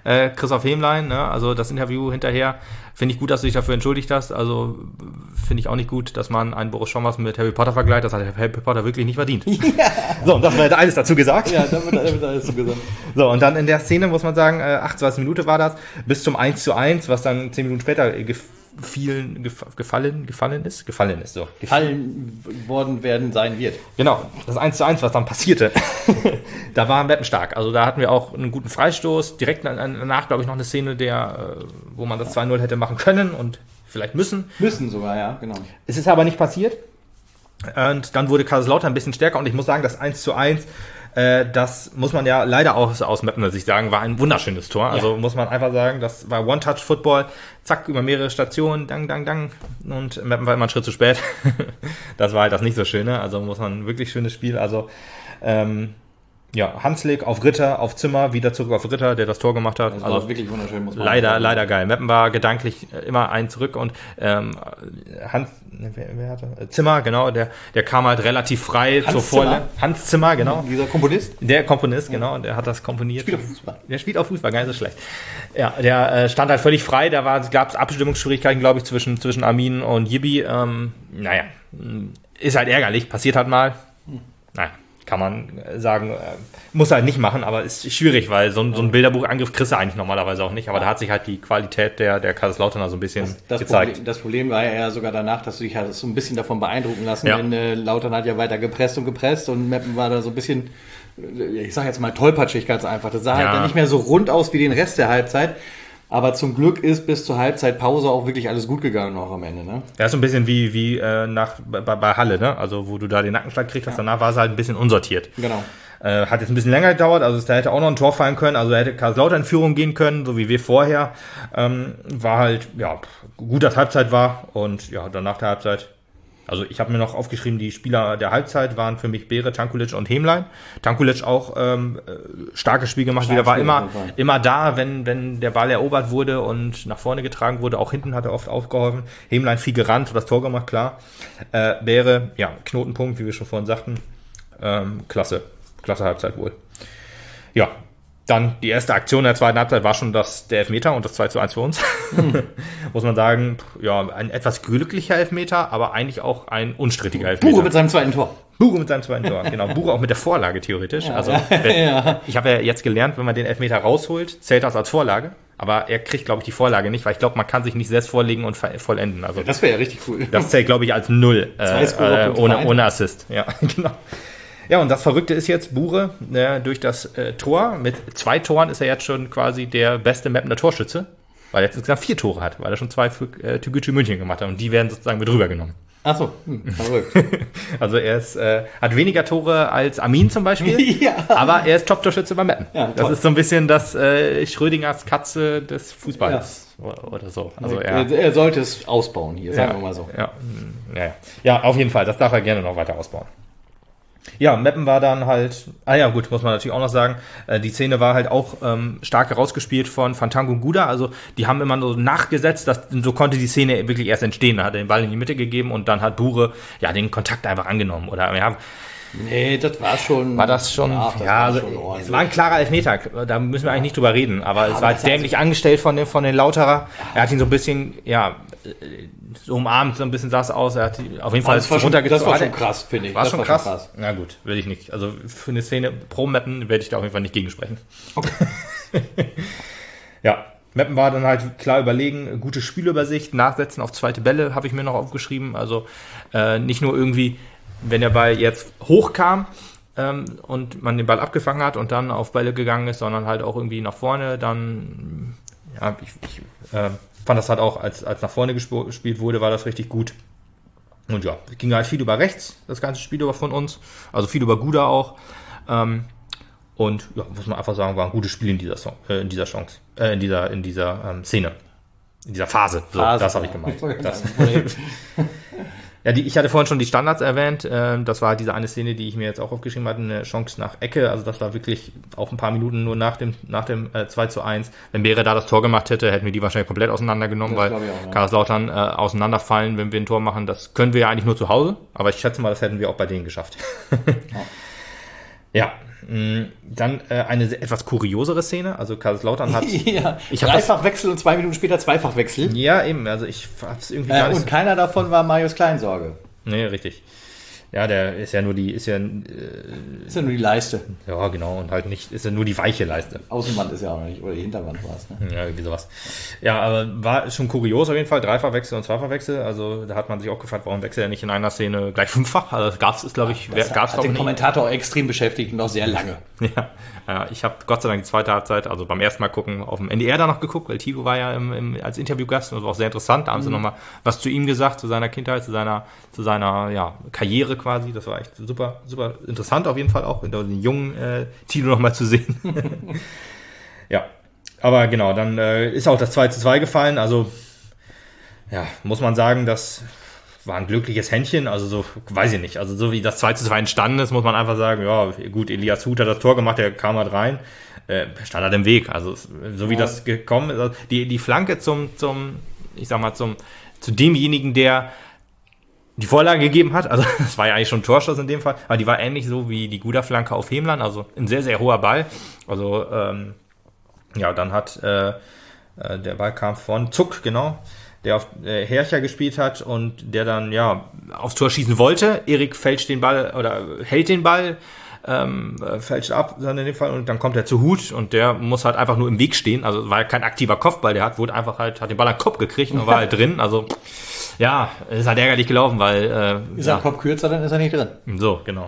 äh, Christoph Hemlein, ne? Also das Interview hinterher, finde ich gut, dass du dich dafür entschuldigt hast. Also finde ich auch nicht gut, dass man einen Boris Schommers mit Harry Potter vergleicht. Das hat Harry Potter wirklich nicht verdient. Ja. So, und das wird alles dazu gesagt. Ja, da wird alles dazu gesagt. So, und dann in der Szene muss man sagen, äh, achtundzwanzig Minuten war das, bis zum eins zu eins, was dann zehn Minuten später äh, Vielen gef- gefallen, gefallen ist, gefallen ist, so. Gefallen worden werden sein wird. Genau, das eins zu eins, was dann passierte, da war Meppen stark. Also da hatten wir auch einen guten Freistoß, direkt danach, glaube ich, noch eine Szene, der, wo man das zwei null hätte machen können und vielleicht müssen. Müssen sogar, ja, genau. Es ist aber nicht passiert. Und dann wurde Kaiserslautern ein bisschen stärker und ich muss sagen, das eins zu eins, äh, das muss man ja leider auch aus Meppener Sicht sagen, war ein wunderschönes Tor. Also ja. Muss man einfach sagen, das war One-Touch-Football, zack, über mehrere Stationen, dang, dang, dang. Und Meppen war immer einen Schritt zu spät. Das war halt das nicht so Schöne. Also muss man wirklich schönes Spiel. Also ähm, ja, Hanslik auf Ritter, auf Zimmer, wieder zurück auf Ritter, der das Tor gemacht hat. Das also war wirklich wunderschön, muss man leider, sagen. leider geil. Meppen war gedanklich immer ein zurück und ähm, Hans, wer, wer hatte? Zimmer, genau, der, der kam halt relativ frei Hans zur Vorlage. Hans Zimmer, genau. Dieser Komponist? Der Komponist, genau, der hat das komponiert. Spielt auf Fußball. Der spielt auf Fußball, gar nicht so schlecht. Ja, der äh, stand halt völlig frei, da war, gab es Abstimmungsschwierigkeiten, glaube ich, zwischen, zwischen Armin und Yibi. Ähm, naja, ist halt ärgerlich, passiert halt mal. Naja. Kann man sagen, äh, muss halt nicht machen, aber ist schwierig, weil so ein, so ein Bilderbuchangriff kriegst du eigentlich normalerweise auch nicht, aber da hat sich halt die Qualität der, der Kaiserslauterner so ein bisschen das, das gezeigt. Problem, das Problem war ja eher sogar danach, dass du dich halt so ein bisschen davon beeindrucken lassen, ja. denn äh, Lautern hat ja weiter gepresst und gepresst und Meppen war da so ein bisschen, ich sag jetzt mal tollpatschig ganz einfach, das sah ja. halt dann nicht mehr so rund aus wie den Rest der Halbzeit. Aber zum Glück ist bis zur Halbzeitpause auch wirklich alles gut gegangen noch am Ende, ne? Ja, ist so ein bisschen wie, wie äh, nach, bei, bei Halle, ne? Also, wo du da den Nackenschlag kriegst, ja. Danach war es halt ein bisschen unsortiert. Genau. Äh, hat jetzt ein bisschen länger gedauert, also da hätte auch noch ein Tor fallen können, also da hätte Kaiserslautern in Führung gehen können, so wie wir vorher. Ähm, war halt, ja, gut, dass Halbzeit war und ja, dann nach der Halbzeit. Also ich habe mir noch aufgeschrieben, die Spieler der Halbzeit waren für mich Beere, Tankulic und Hemlein. Tankulic auch ähm, starkes Spiel gemacht, wieder war immer immer da, wenn wenn der Ball erobert wurde und nach vorne getragen wurde. Auch hinten hat er oft aufgeholfen. Hemlein viel gerannt, das Tor gemacht, klar. Äh, Beere, ja, Knotenpunkt, wie wir schon vorhin sagten. Ähm, klasse, klasse Halbzeit wohl. Ja, dann die erste Aktion in der zweiten Halbzeit war schon das, der Elfmeter und das zwei zu eins für uns. Mhm. Muss man sagen, ja, ein etwas glücklicher Elfmeter, aber eigentlich auch ein unstrittiger Elfmeter. Bure mit seinem zweiten Tor. Bure mit seinem zweiten Tor, genau. Bure auch mit der Vorlage theoretisch. Ja, also ja. Wenn, ja. Ich habe ja jetzt gelernt, wenn man den Elfmeter rausholt, zählt das als Vorlage. Aber er kriegt, glaube ich, die Vorlage nicht, weil ich glaube, man kann sich nicht selbst vorlegen und vollenden. Also das wäre ja richtig cool. Das zählt, glaube ich, als Null äh, äh, ohne, ohne Assist. Ja, genau. Ja, und das Verrückte ist jetzt, Bure, äh, durch das äh, Tor, mit zwei Toren ist er jetzt schon quasi der beste Meppener Torschütze, weil er jetzt insgesamt vier Tore hat, weil er schon zwei für äh, Türkgücü München gemacht hat und die werden sozusagen mit rübergenommen. Ach so, hm, verrückt. Also er ist, äh, hat weniger Tore als Armin zum Beispiel, ja. Aber er ist Top-Torschütze bei Meppen. Ja, das ist so ein bisschen das äh, Schrödingers Katze des Fußballs ja. oder, oder so. Also er, er sollte es ausbauen hier, sagen ja, wir mal so. Ja, ja, ja. ja, auf jeden Fall, das darf er gerne noch weiter ausbauen. Ja, Meppen war dann halt, ah ja gut, muss man natürlich auch noch sagen, äh, die Szene war halt auch ähm, stark herausgespielt von Fantango und Guda, also die haben immer so nachgesetzt, dass, so konnte die Szene wirklich erst entstehen, da hat er den Ball in die Mitte gegeben und dann hat Bure ja den Kontakt einfach angenommen, oder ja. Nee, das war schon... War das schon... Ja, das ja, war also, schon es war ein klarer Elfmeter, da müssen wir eigentlich nicht drüber reden, aber ja, es war jetzt dämlich angestellt von den, von den Lauterer. Er hat ihn so ein bisschen, ja, so umarmt, so ein bisschen sah es aus. Er hat auf jeden Fall runtergezogen. Das war schon krass, finde ich. War, das schon, war krass? schon krass. Na gut, will ich nicht. Also für eine Szene pro Meppen werde ich da auf jeden Fall nicht gegensprechen. Okay. Ja. Meppen war dann halt klar überlegen, gute Spielübersicht, Nachsetzen auf zweite Bälle habe ich mir noch aufgeschrieben. Also äh, nicht nur irgendwie, wenn der Ball jetzt hochkam ähm, und man den Ball abgefangen hat und dann auf Bälle gegangen ist, sondern halt auch irgendwie nach vorne. Dann, ja, ich, ich äh, fand das halt auch, als, als nach vorne gesp- gespielt wurde, war das richtig gut. Und ja, es ging halt viel über rechts, das ganze Spiel über von uns. Also viel über Guda auch. Ähm, Und ja, muss man einfach sagen, war ein gutes Spiel in dieser Song, äh, in dieser Chance, äh, in dieser, in dieser ähm, Szene, in dieser Phase. So, Phase, das habe ich gemeint. Das. Ja, die, ich hatte vorhin schon die Standards erwähnt. Äh, das war diese eine Szene, die ich mir jetzt auch aufgeschrieben hatte, eine Chance nach Ecke. Also das war wirklich auch ein paar Minuten nur nach dem nach dem äh, zwei zu eins. Wenn Beere da das Tor gemacht hätte, hätten wir die wahrscheinlich komplett auseinandergenommen, das weil auch, ja. Kaiserslautern äh, auseinanderfallen, wenn wir ein Tor machen. Das können wir ja eigentlich nur zu Hause, aber ich schätze mal, das hätten wir auch bei denen geschafft. Ja. Ja. Dann äh, eine etwas kuriosere Szene. Also Kaiserslautern hat... ja, Dreifachwechsel und zwei Minuten später Zweifachwechsel. Ja, eben. Also ich hab's irgendwie äh, gar nicht... Und keiner davon war Marius Kleinsorge. Nee, richtig. Ja, der ist ja nur die, ist ja, äh, ist ja nur die Leiste. Ja, genau, und halt nicht, ist ja nur die weiche Leiste. Außenwand ist ja auch noch nicht, oder die Hinterwand war es, ne? Ja, irgendwie sowas. Ja, aber war schon kurios auf jeden Fall, Dreifachwechsel und Zweifachwechsel, also da hat man sich auch gefragt, warum wechselt er nicht in einer Szene gleich fünffach? Also das gab's, ist glaube ich, ja, das gab's hat den Kommentator auch extrem beschäftigt und auch sehr lange. Ja, ja, ich habe Gott sei Dank die zweite Halbzeit, also beim ersten Mal gucken, auf dem N D R da noch geguckt, weil Tilo war ja im, im, als Interviewgast und das war auch sehr interessant, da haben mhm. sie nochmal was zu ihm gesagt, zu seiner Kindheit, zu seiner, zu seiner, ja, Karriere quasi, das war echt super, super interessant auf jeden Fall auch, den jungen äh, Tilo nochmal zu sehen. Ja, aber genau, dann äh, ist auch das zwei zu zwei gefallen, also ja, muss man sagen, das war ein glückliches Händchen, also so, weiß ich nicht, also so wie das zwei zu zwei entstanden ist, muss man einfach sagen, ja gut, Elias Huth hat das Tor gemacht, der kam halt rein, äh, stand halt im Weg, also so wie ja. das gekommen ist, also die, die Flanke zum, zum, ich sag mal, zum, zu demjenigen, der die Vorlage gegeben hat, also das war ja eigentlich schon ein Torschuss in dem Fall, aber die war ähnlich so wie die Guda-Flanke auf Hemland, also ein sehr, sehr hoher Ball, also ähm, ja, dann hat äh, äh, der Ball kam von Zuck, genau, der auf äh, Hercher gespielt hat und der dann ja aufs Tor schießen wollte. Erik fälscht den Ball oder hält den Ball, ähm, fälscht ab dann in dem Fall und dann kommt er zu Huth und der muss halt einfach nur im Weg stehen. Also war ja kein aktiver Kopfball, der hat wurde einfach halt hat den Ball an den Kopf gekriegt und war halt drin. Also ja, ist halt ärgerlich gelaufen, weil äh, ist ja. er Kopf kürzer, dann ist er nicht drin. So, genau.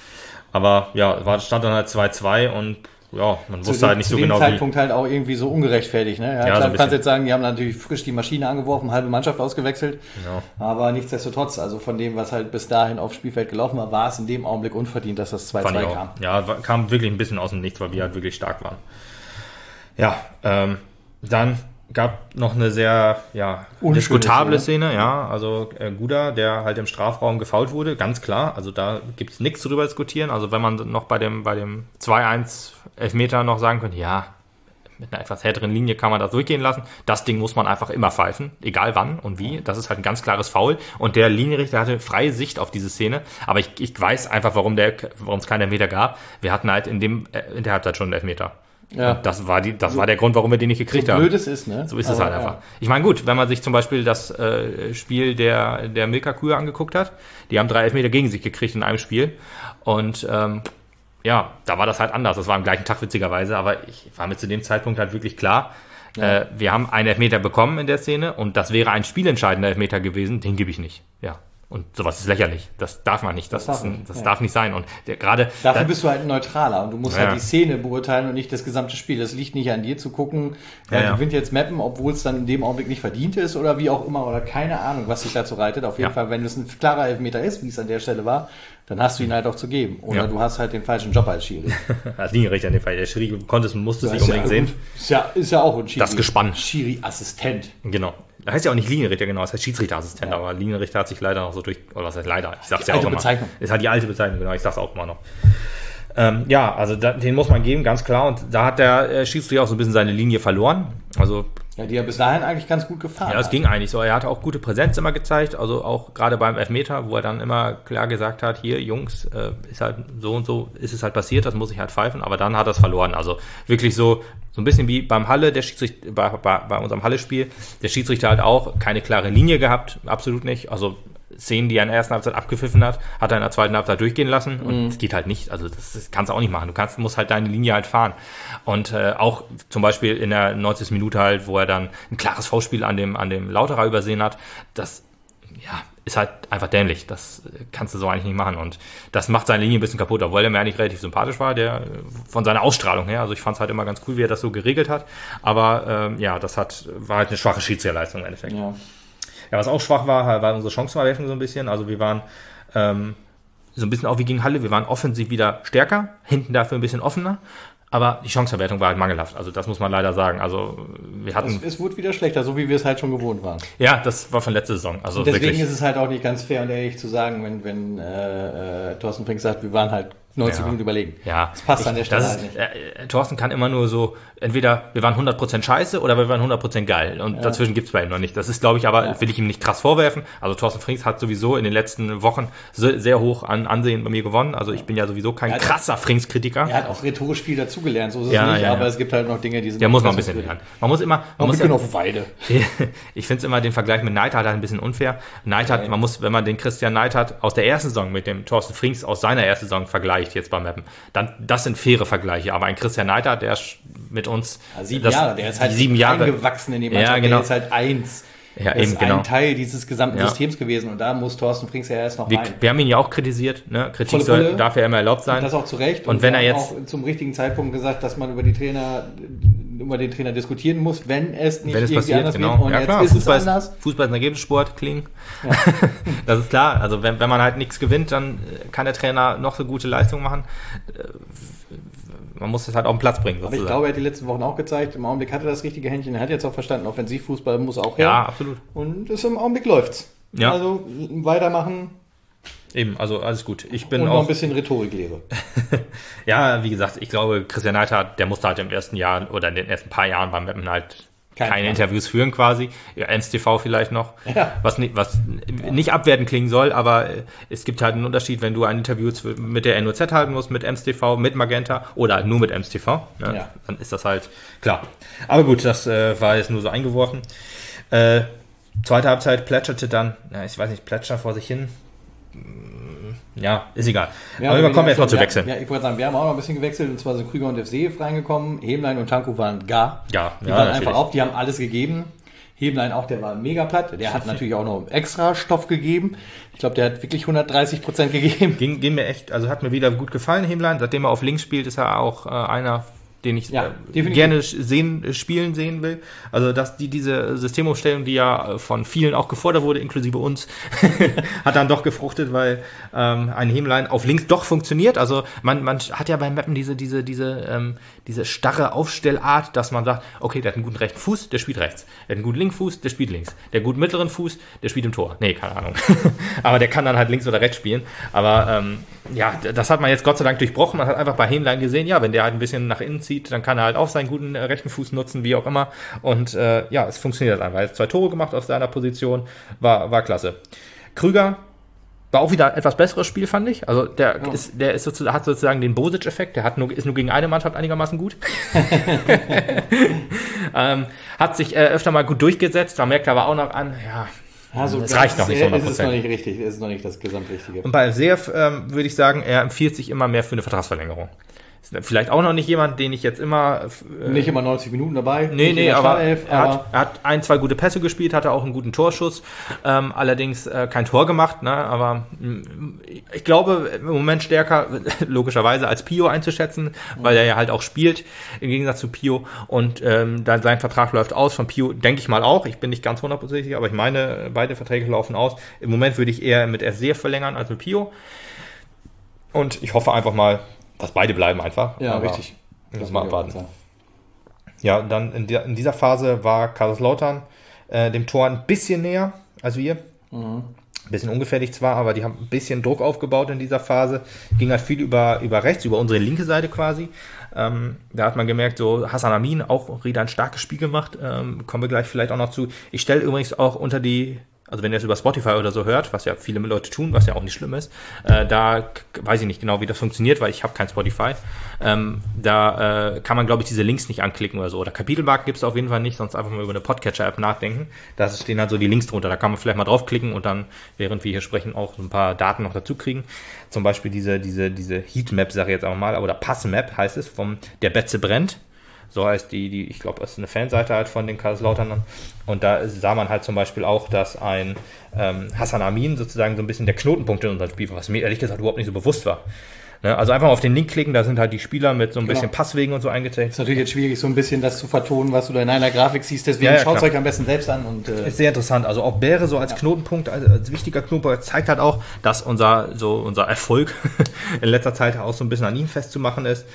Aber ja, war stand dann halt zwei zwei und ja, man wusste dem, halt nicht so genau, wie... Zu dem Zeitpunkt halt auch irgendwie so ungerechtfertigt, ne? Ja, ja, klar, so du kannst jetzt sagen, die haben natürlich frisch die Maschine angeworfen, halbe Mannschaft ausgewechselt, ja. aber nichtsdestotrotz, also von dem, was halt bis dahin aufs Spielfeld gelaufen war, war es in dem Augenblick unverdient, dass das zwei zwei kam. Ja, kam wirklich ein bisschen aus dem Nichts, weil wir halt wirklich stark waren. Ja, ähm, dann gab noch eine sehr ja, diskutable Szene, ja, also äh, Guda, der halt im Strafraum gefoult wurde, ganz klar, also da gibt's nichts drüber diskutieren, also wenn man noch bei dem bei dem zwei eins Elfmeter noch sagen könnte, ja, mit einer etwas härteren Linie kann man das durchgehen lassen, das Ding muss man einfach immer pfeifen, egal wann und wie, das ist halt ein ganz klares Foul und der Linienrichter hatte freie Sicht auf diese Szene, aber ich, ich weiß einfach, warum der warum es keinen Elfmeter gab, wir hatten halt in dem in der Halbzeit schon einen Elfmeter. Ja. Und das war die, das so, war der Grund, warum wir den nicht gekriegt so haben. Blöd es ist, ne? So ist es halt ja. einfach. Ich meine, gut, wenn man sich zum Beispiel das äh, Spiel der der Milka-Kühe angeguckt hat, die haben drei Elfmeter gegen sich gekriegt in einem Spiel und ähm, ja, da war das halt anders. Das war am gleichen Tag witzigerweise, aber ich war mir zu dem Zeitpunkt halt wirklich klar, ja. äh, wir haben einen Elfmeter bekommen in der Szene und das wäre ein spielentscheidender Elfmeter gewesen, den gebe ich nicht. Ja. Und sowas ist lächerlich. Das darf man nicht. Das, das, darf, ist ein, das ja. darf nicht sein. Und der, gerade dafür da, bist du halt ein Neutraler und du musst ja. halt die Szene beurteilen und nicht das gesamte Spiel. Das liegt nicht an dir zu gucken, ja, ja. gewinnt jetzt Meppen, obwohl es dann in dem Augenblick nicht verdient ist oder wie auch immer oder keine Ahnung, was sich dazu reitet. Auf jeden ja. Fall, wenn es ein klarer Elfmeter ist, wie es an der Stelle war, dann hast du ihn halt auch zu geben. Oder ja. du hast halt den falschen Job als Schiri. Als Linienrichter in dem Fall. Der Schiri konnte es, musste es nicht unbedingt ja, sehen. Ist ja, ist ja auch ein Schiri. Das Gespann. Schiri-Assistent. Genau. Das heißt ja auch nicht Linienrichter, genau, das heißt Schiedsrichterassistent, ja. aber Linienrichter hat sich leider noch so durch, oder was heißt leider, ich sag's die ja auch alte immer. Bezeichnung. Ist halt die alte Bezeichnung, genau, ich sag's auch immer noch. Ähm, ja, also da, den muss man geben, ganz klar, und da hat der äh, Schiedsrichter auch so ein bisschen seine Linie verloren, also ja, die er bis dahin eigentlich ganz gut gefahren hat. Ja, es ging eigentlich so. Er hatte auch gute Präsenz immer gezeigt, also auch gerade beim Elfmeter, wo er dann immer klar gesagt hat, hier Jungs, äh, ist halt so und so, ist es halt passiert, das muss ich halt pfeifen, aber dann hat er es verloren. Also wirklich so so ein bisschen wie beim Halle, der Schiedsrichter, bei, bei, bei unserem Halle-Spiel, der Schiedsrichter halt auch keine klare Linie gehabt, absolut nicht. Also Szenen, die er in der ersten Halbzeit abgepfiffen hat, hat er in der zweiten Halbzeit durchgehen lassen und mhm. das geht halt nicht. Also das, das kannst du auch nicht machen. Du kannst, musst halt deine Linie halt fahren. Und äh, auch zum Beispiel in der neunzigsten Minute halt, wo er dann ein klares Foulspiel an dem an dem Lauterer übersehen hat, das ja ist halt einfach dämlich. Das kannst du so eigentlich nicht machen und das macht seine Linie ein bisschen kaputt, obwohl er mir eigentlich relativ sympathisch war, der von seiner Ausstrahlung her. Also ich fand es halt immer ganz cool, wie er das so geregelt hat. Aber ähm, ja, das hat war halt eine schwache Schiedsrichterleistung im Endeffekt. Ja. Ja, was auch schwach war, war unsere Chancenverwertung so ein bisschen. Also wir waren ähm, so ein bisschen auch wie gegen Halle, wir waren offensiv wieder stärker, hinten dafür ein bisschen offener, aber die Chancenverwertung war halt mangelhaft. Also das muss man leider sagen. Also wir hatten es, es wurde wieder schlechter, so wie wir es halt schon gewohnt waren. Ja, das war von letzter Saison. Also und deswegen wirklich. ist es halt auch nicht ganz fair und ehrlich zu sagen, wenn wenn äh, äh, Thorsten Frink sagt, wir waren halt neunzig ja. Minuten überlegen. Ja. Das passt ich, an der Stelle das halt ist, nicht. Äh, Thorsten kann immer nur so, entweder wir waren hundert Prozent scheiße oder wir waren hundert Prozent geil. Und ja. dazwischen gibt's bei ihm noch nicht. Das ist, glaube ich, aber ja. will ich ihm nicht krass vorwerfen. Also Thorsten Frings hat sowieso in den letzten Wochen so, sehr hoch an Ansehen bei mir gewonnen. Also ich bin ja sowieso kein ja, krasser Frings-Kritiker. Er hat auch rhetorisch viel dazugelernt, so ist ja, es nicht, ja, aber ja. es gibt halt noch Dinge, die sind... Der muss noch ein bisschen lernen. Man muss immer... Man muss ja, auf Weide. Ich finde es immer, den Vergleich mit Neidhardt halt ein bisschen unfair. Neidhardt, okay. man muss, wenn man den Christian Neidhardt aus der ersten Saison mit dem Thorsten Frings aus seiner ersten Saison vergleicht, jetzt beim Mappen, dann, das sind faire Vergleiche. Aber ein Christian Neidhardt, der ist mit uns... Ja, sieben das, Jahre, der ist halt sieben Jahre eingewachsen in die Mannschaft, ja, genau. der ist halt eins. Ja, das eben, ist genau. ein Teil dieses gesamten ja. Systems gewesen und da muss Thorsten Frings ja erst noch wir, rein. Wir haben ihn ja auch kritisiert, ne? Kritik soll, darf ja immer erlaubt sein. Und das auch zu Recht. Und, und wenn er jetzt auch zum richtigen Zeitpunkt gesagt, dass man über die Trainer, über den Trainer diskutieren muss, wenn es nicht wenn es irgendwie passiert, anders genau. wird. Und ja, jetzt klar. ist Fußball, es anders. Ist, Fußball ist ein Ergebnissport, Kling. Ja. Das ist klar. Also wenn, wenn man halt nichts gewinnt, dann kann der Trainer noch so gute Leistungen machen. Man muss das halt auf den Platz bringen. Sozusagen. Aber ich glaube, er hat die letzten Wochen auch gezeigt, im Augenblick hat er das richtige Händchen, er hat jetzt auch verstanden, Offensivfußball muss auch her. Ja, absolut. Und das im Augenblick läuft's. Ja. Also weitermachen. Eben, also alles gut. Ich bin und auch noch ein bisschen Rhetoriklehre. Ja, wie gesagt, ich glaube, Christian Neidhardt, der musste halt im ersten Jahr oder in den ersten paar Jahren beim Mappen halt Kein keine Fall. Interviews führen quasi. Ja, M S T V vielleicht noch. Ja. Was, nicht, was ja. nicht abwertend klingen soll, aber es gibt halt einen Unterschied, wenn du ein Interview mit der N O Z halten musst, mit M S T V, mit Magenta oder nur mit M S T V. Ne? Ja. Dann ist das halt klar. Aber gut, das äh, war jetzt nur so eingeworfen. Äh, zweite Halbzeit plätscherte dann, na, ich weiß nicht, plätschert vor sich hin. Ja, ist egal. Ja, aber wir kommen jetzt mal zu wechseln. Ja, ich wollte sagen, wir haben auch noch ein bisschen gewechselt, und zwar sind Krüger und F C reingekommen. Heblein und Tanku waren gar. Ja, die ja, waren natürlich. einfach auf, die haben alles gegeben. Heblein auch, der war mega platt. Der hat natürlich auch noch extra Stoff gegeben. Ich glaube, der hat wirklich hundertdreißig Prozent gegeben. Ging, ging mir echt, also hat mir wieder gut gefallen, Heblein. Seitdem er auf links spielt, ist er auch äh, einer, den ich ja, äh, gerne sehen, spielen sehen will. Also dass die diese Systemumstellung, die ja von vielen auch gefordert wurde, inklusive uns, hat dann doch gefruchtet, weil ähm, ein Heblein auf links doch funktioniert. Also man man hat ja beim Mappen diese diese diese ähm, diese starre Aufstellart, dass man sagt, okay, der hat einen guten rechten Fuß, der spielt rechts. Der hat einen guten linken Fuß, der spielt links. Der guten mittleren Fuß, der spielt im Tor. Nee, keine Ahnung. Aber der kann dann halt links oder rechts spielen. Aber ähm, ja, das hat man jetzt Gott sei Dank durchbrochen. Man hat einfach bei Heblein gesehen, ja, wenn der halt ein bisschen nach innen zieht, dann kann er halt auch seinen guten äh, rechten Fuß nutzen, wie auch immer. Und äh, ja, es funktioniert einfach. Er hat zwei Tore gemacht auf seiner Position. War, war klasse. Krüger war auch wieder ein etwas besseres Spiel, fand ich. Also der ja. ist, der ist sozusagen, hat sozusagen den Bosic-Effekt. Der hat nur, ist nur gegen eine Mannschaft einigermaßen gut. ähm, hat sich äh, öfter mal gut durchgesetzt. Da merkt er aber auch noch an, ja, also es reicht noch nicht so hundert Prozent. Es ist noch nicht richtig, es ist noch nicht das Gesamtrichtige. Und bei Seef ähm, würde ich sagen, er empfiehlt sich immer mehr für eine Vertragsverlängerung. Ist vielleicht auch noch nicht jemand, den ich jetzt immer... Äh, nicht immer neunzig Minuten dabei. Nee, nee, aber, er, hat, er hat ein, zwei gute Pässe gespielt, hatte auch einen guten Torschuss, ähm, allerdings äh, kein Tor gemacht, ne? Aber mh, ich glaube, im Moment stärker, logischerweise, als Pio einzuschätzen, mhm. weil er ja halt auch spielt, im Gegensatz zu Pio, und ähm, dann sein Vertrag läuft aus, von Pio denke ich mal auch, ich bin nicht ganz hundertprozentig, aber ich meine, beide Verträge laufen aus. Im Moment würde ich eher mit F C verlängern als mit Pio, und ich hoffe einfach mal, dass beide bleiben einfach. Ja, aber richtig. Das mal abwarten. Ja, dann in, der, in dieser Phase war Kaiserslautern äh, dem Tor ein bisschen näher als wir. Mhm. Ein bisschen ungefährlich zwar, aber die haben ein bisschen Druck aufgebaut in dieser Phase. Ging halt viel über, über rechts, über unsere linke Seite quasi. Ähm, da hat man gemerkt, so Hassan Amin auch wieder ein starkes Spiel gemacht. Ähm, kommen wir gleich vielleicht auch noch zu. Ich stelle übrigens auch unter die... Also wenn ihr es über Spotify oder so hört, was ja viele Leute tun, was ja auch nicht schlimm ist, äh, da k- weiß ich nicht genau, wie das funktioniert, weil ich habe kein Spotify. Ähm, da äh, kann man, glaube ich, diese Links nicht anklicken oder so. Oder Kapitelmarken gibt es auf jeden Fall nicht, sonst einfach mal über eine Podcatcher-App nachdenken. Da stehen halt so die Links drunter. Da kann man vielleicht mal draufklicken und dann, während wir hier sprechen, auch so ein paar Daten noch dazu kriegen. Zum Beispiel diese diese diese Heatmap, sage ich jetzt auch mal, oder Passmap heißt es, vom der Betze brennt. So heißt die, die, ich glaube, das ist eine Fanseite halt von den Kaiserslauternern. Und da sah man halt zum Beispiel auch, dass ein ähm, Hassan Amin sozusagen so ein bisschen der Knotenpunkt in unserem Spiel war, was mir ehrlich gesagt überhaupt nicht so bewusst war. Ne? Also einfach auf den Link klicken, da sind halt die Spieler mit so ein bisschen genau. Passwegen und so eingezeichnet. Ist natürlich jetzt schwierig, so ein bisschen das zu vertonen, was du da in einer Grafik siehst, deswegen ja, ja, schaut es euch am besten selbst an. Und, äh, ist sehr interessant. Also auch Bäre so als ja. Knotenpunkt, als, als wichtiger Knotenpunkt, zeigt halt auch, dass unser, so unser Erfolg in letzter Zeit auch so ein bisschen an ihm festzumachen ist.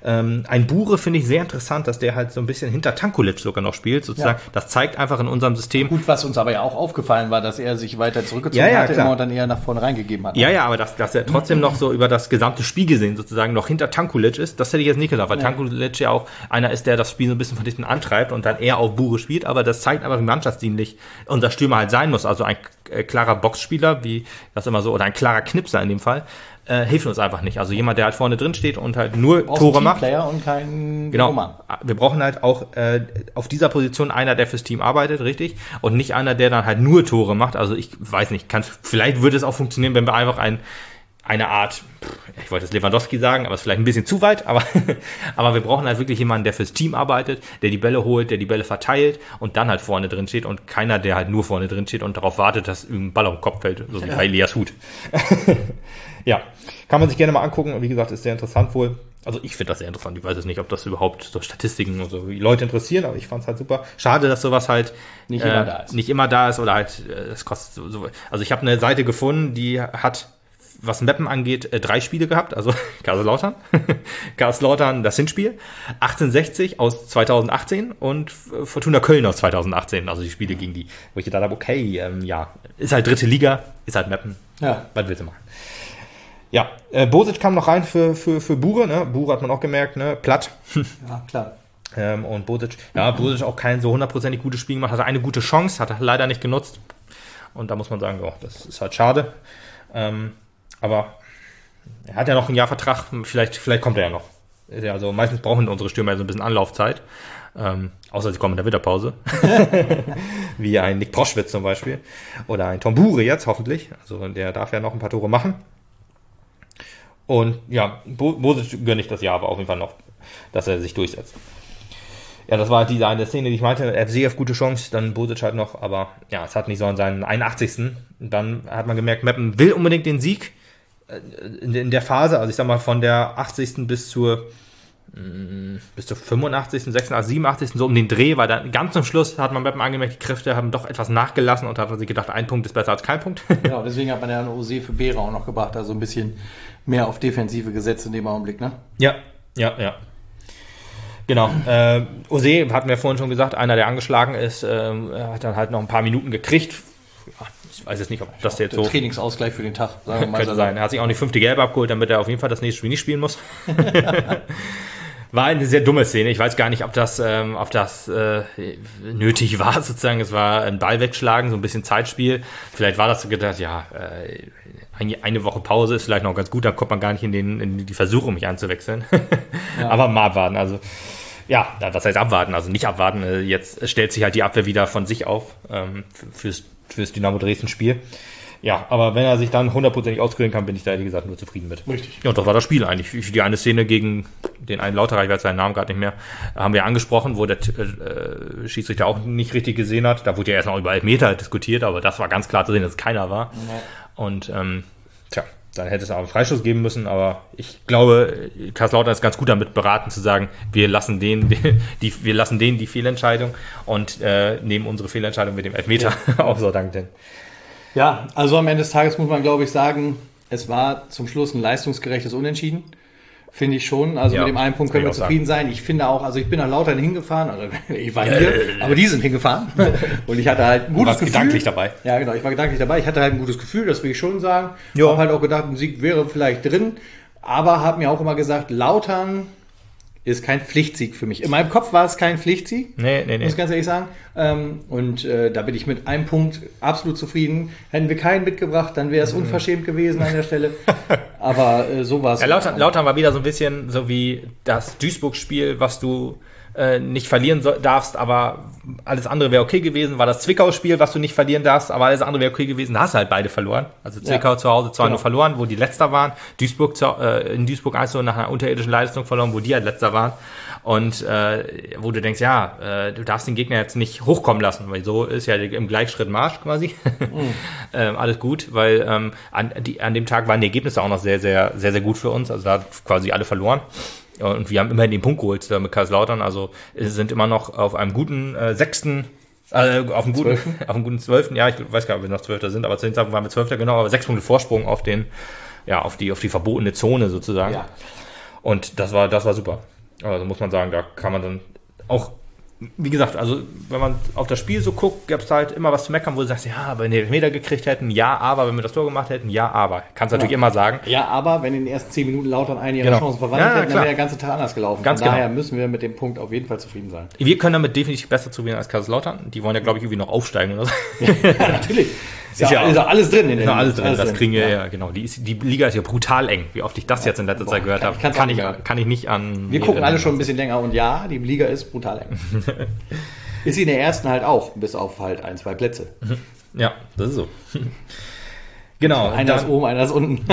Ähm, ein Bure finde ich sehr interessant, dass der halt so ein bisschen hinter Tankulic sogar noch spielt, sozusagen. Ja. Das zeigt einfach in unserem System. Gut, was uns aber ja auch aufgefallen war, dass er sich weiter zurückgezogen ja, ja, hatte klar. immer und dann eher nach vorne reingegeben hat. Ja, ja, aber dass, dass er trotzdem noch so über das gesamte Spiel gesehen sozusagen noch hinter Tankulic ist, das hätte ich jetzt nicht gesagt, weil ja. Tankulic ja auch einer ist, der das Spiel so ein bisschen von hinten antreibt und dann eher auf Bure spielt, aber das zeigt einfach, wie mannschaftsdienlich unser Stürmer halt sein muss. Also ein äh, klarer Boxspieler, wie das immer so, oder ein klarer Knipser in dem Fall, äh, hilft uns einfach nicht. Also jemand, der halt vorne drin steht und halt nur Tore macht. Player und kein genau. Roman. Wir brauchen halt auch äh, auf dieser Position einer, der fürs Team arbeitet, richtig, und nicht einer, der dann halt nur Tore macht. Also ich weiß nicht, kann, vielleicht würde es auch funktionieren, wenn wir einfach ein eine Art, ich wollte jetzt Lewandowski sagen, aber es ist vielleicht ein bisschen zu weit, aber, aber wir brauchen halt wirklich jemanden, der fürs Team arbeitet, der die Bälle holt, der die Bälle verteilt und dann halt vorne drin steht und keiner, der halt nur vorne drin steht und darauf wartet, dass ein Ball auf den Kopf fällt, so wie ja. bei Elias Hut. Ja, kann man sich gerne mal angucken und wie gesagt, ist sehr interessant wohl. Also ich finde das sehr interessant. Ich weiß jetzt nicht, ob das überhaupt so Statistiken und so die Leute interessieren, aber ich fand es halt super. Schade, dass sowas halt nicht äh, immer da ist. Nicht immer da ist oder halt, es äh, kostet so, so. Also ich habe eine Seite gefunden, die hat, was Mappen angeht, äh, drei Spiele gehabt, also Kaiserslautern, Kaiserslautern das Hinspiel, achtzehnhundertsechzig aus zweitausendachtzehn und Fortuna Köln aus zweitausendachtzehn, also die Spiele gegen die, wo ich gedacht habe, okay, ähm, ja, ist halt dritte Liga, ist halt Mappen, ja. Was willst du machen? Ja, äh, Bosic kam noch rein für, für, für Bure, ne? Bure hat man auch gemerkt, ne? Platt. Ja, klar. Ähm, und Bosic, ja, Bosic auch kein so hundertprozentig gutes Spiel gemacht, hatte eine gute Chance, hat er leider nicht genutzt. Und da muss man sagen, oh, das ist halt schade. Ähm, aber er hat ja noch ein Jahr Vertrag, vielleicht, vielleicht kommt er ja noch. Also meistens brauchen unsere Stürmer ja so ein bisschen Anlaufzeit. Ähm, außer sie kommen in der Winterpause. Wie ein Nick Proschwitz zum Beispiel. Oder ein Tom Bure jetzt, hoffentlich. Also der darf ja noch ein paar Tore machen. Und ja, Bosic gönne ich das Jahr aber auf jeden Fall noch, dass er sich durchsetzt. Ja, das war halt diese eine Szene, die ich meinte, F C F gute Chance, dann Bosic halt noch, aber ja, es hat nicht so an seinen einundachtzigsten Und dann hat man gemerkt, Meppen will unbedingt den Sieg in der Phase, also ich sag mal von der achtzigsten bis zur bis zur fünfundachtzigsten, sechsundachtzigsten, siebenundachtzigsten so um den Dreh, weil dann ganz zum Schluss hat man Meppen angemerkt, die Kräfte haben doch etwas nachgelassen und hat sich gedacht, ein Punkt ist besser als kein Punkt. Ja, deswegen hat man ja eine O C für Beera auch noch gebracht, also ein bisschen mehr auf Defensive gesetzt in dem Augenblick, ne? Ja, ja, ja. Genau. Äh, Ose, hatten wir vorhin schon gesagt, einer, der angeschlagen ist, äh, hat dann halt noch ein paar Minuten gekriegt. Ja, ich weiß jetzt nicht, ob das jetzt der so... Trainingsausgleich für den Tag, sagen wir mal. Könnte sein. Er hat sich auch die fünfte Gelbe abgeholt, damit er auf jeden Fall das nächste Spiel nicht spielen muss. War eine sehr dumme Szene. Ich weiß gar nicht, ob das, ähm, ob das äh, nötig war, sozusagen. Es war ein Ball wegschlagen, so ein bisschen Zeitspiel. Vielleicht war das so gedacht, ja, äh, eine Woche Pause ist vielleicht noch ganz gut, dann kommt man gar nicht in, den, in die Versuchung, mich einzuwechseln. Ja. Aber mal abwarten. Also, ja, was heißt abwarten? Also nicht abwarten. Jetzt stellt sich halt die Abwehr wieder von sich auf ähm, fürs, fürs Dynamo Dresden-Spiel. Ja, aber wenn er sich dann hundertprozentig auskurieren kann, bin ich da, ehrlich gesagt, nur zufrieden mit. Richtig. Ja, und das war das Spiel eigentlich. Für die eine Szene gegen den einen Lauterer, ich weiß seinen Namen gerade nicht mehr, haben wir angesprochen, wo der äh, Schiedsrichter auch nicht richtig gesehen hat. Da wurde ja erst noch über Elfmeter diskutiert, aber das war ganz klar zu sehen, dass es keiner war. Ja. Und, ähm, tja, dann hätte es auch einen Freistoß geben müssen, aber ich glaube, Kaiserslautern ist ganz gut damit beraten zu sagen, wir lassen denen die, die, wir lassen denen die Fehlentscheidung und äh, nehmen unsere Fehlentscheidung mit dem Elfmeter ja. auch so dankend. Ja, also am Ende des Tages muss man, glaube ich, sagen, es war zum Schluss ein leistungsgerechtes Unentschieden. Finde ich schon. Also ja, mit dem einen Punkt können wir zufrieden sein. Ich finde auch, also ich bin nach Lautern hingefahren, also ich war hier, äh, aber die sind hingefahren. Und ich hatte halt ein gutes Gefühl. gedanklich dabei. Ja, genau, ich war gedanklich dabei. Ich hatte halt ein gutes Gefühl, das will ich schon sagen. Ich habe halt auch gedacht, ein Sieg wäre vielleicht drin. Aber habe mir auch immer gesagt, Lautern ist kein Pflichtsieg für mich. In meinem Kopf war es kein Pflichtsieg, nee, nee, nee. muss ich ganz ehrlich sagen. Ähm, und äh, da bin ich mit einem Punkt absolut zufrieden. Hätten wir keinen mitgebracht, dann wäre es mhm. unverschämt gewesen an der Stelle. Aber äh, so war es. Ja, Lautern, Lautern war wieder so ein bisschen so wie das Duisburg-Spiel, was du äh, nicht verlieren so, darfst, aber alles andere wäre okay gewesen. War das Zwickau-Spiel, was du nicht verlieren darfst, aber alles andere wäre okay gewesen. Da hast du halt beide verloren. Also Zwickau ja. zu Hause zwar genau. nur verloren, wo die Letzter waren. Duisburg zu, äh, in Duisburg eins nach einer unterirdischen Leistung verloren, wo die halt Letzter waren. Und äh, wo du denkst, ja, äh, du darfst den Gegner jetzt nicht hochkommen lassen, weil so ist ja im Gleichschritt Marsch quasi. Mhm. ähm, alles gut, weil ähm, an, die, an dem Tag waren die Ergebnisse auch noch sehr, sehr, sehr, sehr gut für uns. Also da hat quasi alle verloren. Und wir haben immerhin den Punkt geholt mit Kaiserslautern. Also sind immer noch auf einem guten äh, sechsten, äh, auf einem guten, Zwölften? auf einem guten zwölften. Ja, ich weiß gar nicht, ob wir noch Zwölfter sind, aber zu dem Zeitpunkt waren wir Zwölfter, genau, aber sechs Punkte Vorsprung auf den, ja, auf die, auf die verbotene Zone sozusagen. Ja. Und das war, das war super. Also muss man sagen, da kann man dann auch, wie gesagt, also wenn man auf das Spiel so guckt, gab es halt immer was zu meckern, wo du sagst, ja, wenn wir den Meter gekriegt hätten, ja, aber, wenn wir das Tor gemacht hätten, ja, aber. Kannst du genau. natürlich immer sagen. Ja, aber, wenn in den ersten zehn Minuten Lautern eine ihrer genau. Chancen verwandelt ja, hätten, dann wäre der ganze Tag anders gelaufen. Ganz Von daher genau. müssen wir mit dem Punkt auf jeden Fall zufrieden sein. Wir können damit definitiv besser zufrieden als Kaiserslautern. Die wollen ja, glaube ich, irgendwie noch aufsteigen oder so. Ja, natürlich. Ist, ist, ja, ja, ist ja alles drin. In ist ja alles drin, alles das drin. kriegen wir ja, ja genau. Die, ist, die Liga ist ja brutal eng. Wie oft ich das ja, jetzt in letzter boah, Zeit gehört habe, kann, kann, ich, kann ich nicht an... Wir gucken alle schon ein bisschen länger und ja, die Liga ist brutal eng. Ist sie in der ersten halt auch, bis auf halt ein, zwei Plätze. Ja, das ist so. Genau. Einer ist oben, einer ist unten.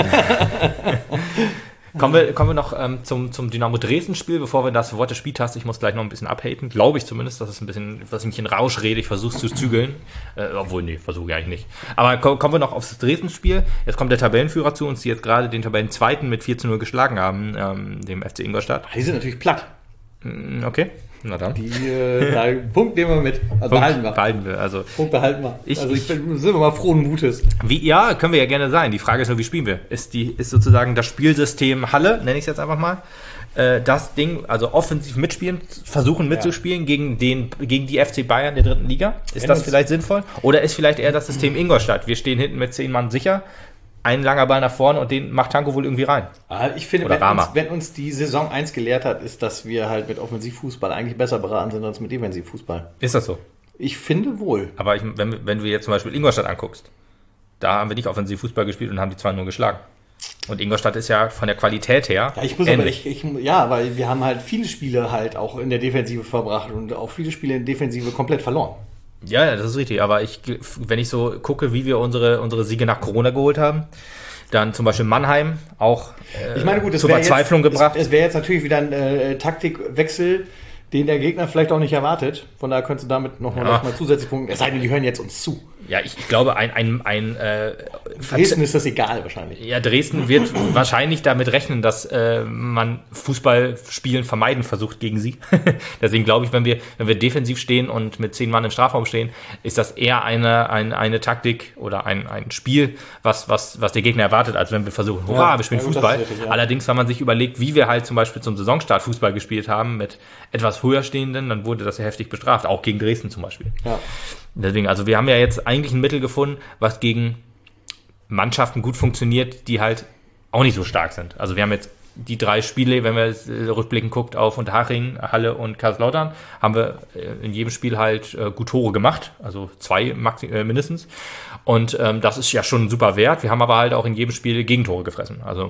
Kommen wir, kommen wir noch ähm, zum, zum Dynamo Dresden-Spiel, bevor wir das Wort des Spiels hast. Ich muss gleich noch ein bisschen abhaten. Glaube ich zumindest, dass es ein bisschen, dass ich mich in Rausch rede. Ich versuche es zu zügeln. Äh, obwohl, nee, versuche ich eigentlich nicht. Aber ko- kommen wir noch aufs Dresden-Spiel. Jetzt kommt der Tabellenführer zu uns, die jetzt gerade den Tabellenzweiten mit vier zu null geschlagen haben, ähm, dem F C Ingolstadt. Die sind natürlich platt. Okay. Na dann. Die, äh, da, Punkt nehmen wir mit. Also Punkt, behalten wir. Behalten wir. Also, Punkt behalten wir. Ich, also ich bin, sind wir mal frohen Mutes. Wie, ja, können wir ja gerne sein. Die Frage ist nur, wie spielen wir? Ist die, ist sozusagen das Spielsystem Halle, nenne ich es jetzt einfach mal, äh, das Ding, also offensiv mitspielen, versuchen mitzuspielen ja. gegen den, gegen die F C Bayern der dritten Liga? Ist Wenn das vielleicht sinnvoll? Oder ist vielleicht eher das System Ingolstadt? Wir stehen hinten mit zehn Mann sicher. Ein langer Ball nach vorne und den macht Tanko wohl irgendwie rein. Ich finde, wenn uns, wenn uns die Saison eins gelehrt hat, ist, dass wir halt mit Offensivfußball eigentlich besser beraten sind als mit Defensivfußball. Ist das so? Ich finde wohl. Aber ich, wenn, wenn du jetzt zum Beispiel Ingolstadt anguckst, da haben wir nicht Offensivfußball gespielt und haben die zwei nur geschlagen. Und Ingolstadt ist ja von der Qualität her ja, ich muss aber ich, ich, ja, weil wir haben halt viele Spiele halt auch in der Defensive verbracht und auch viele Spiele in der Defensive komplett verloren. Ja, das ist richtig, aber ich, wenn ich so gucke, wie wir unsere, unsere Siege nach Corona geholt haben, dann zum Beispiel Mannheim auch äh, ich meine, gut, zur Verzweiflung jetzt, gebracht. Es, es wäre jetzt natürlich wieder ein äh, Taktikwechsel, den der Gegner vielleicht auch nicht erwartet. Von daher könntest du damit noch mal, ja. noch mal zusätzlich punkten. Es sei denn, die hören jetzt uns zu. Ja, ich, ich glaube, ein, ein, ein äh, Dresden ist das egal wahrscheinlich. Ja, Dresden wird wahrscheinlich damit rechnen, dass äh, man Fußballspielen vermeiden versucht gegen sie. Deswegen glaube ich, wenn wir wenn wir defensiv stehen und mit zehn Mann im Strafraum stehen, ist das eher eine eine, eine Taktik oder ein, ein Spiel, was was was der Gegner erwartet, als wenn wir versuchen, hurra, ja, wir spielen ja, Fußball. Richtig, ja. Allerdings, wenn man sich überlegt, wie wir halt zum Beispiel zum Saisonstart Fußball gespielt haben mit etwas höher stehenden, dann wurde das ja heftig bestraft, auch gegen Dresden zum Beispiel. Ja. Deswegen, also wir haben ja jetzt eigentlich ein Mittel gefunden, was gegen Mannschaften gut funktioniert, die halt auch nicht so stark sind. Also wir haben jetzt die drei Spiele, wenn man rückblickend guckt auf Unterhaching, Halle und Kaiserslautern, haben wir in jedem Spiel halt äh, gut Tore gemacht, also zwei maxi- äh, mindestens. Und ähm, das ist ja schon ein super Wert. Wir haben aber halt auch in jedem Spiel Gegentore gefressen. Also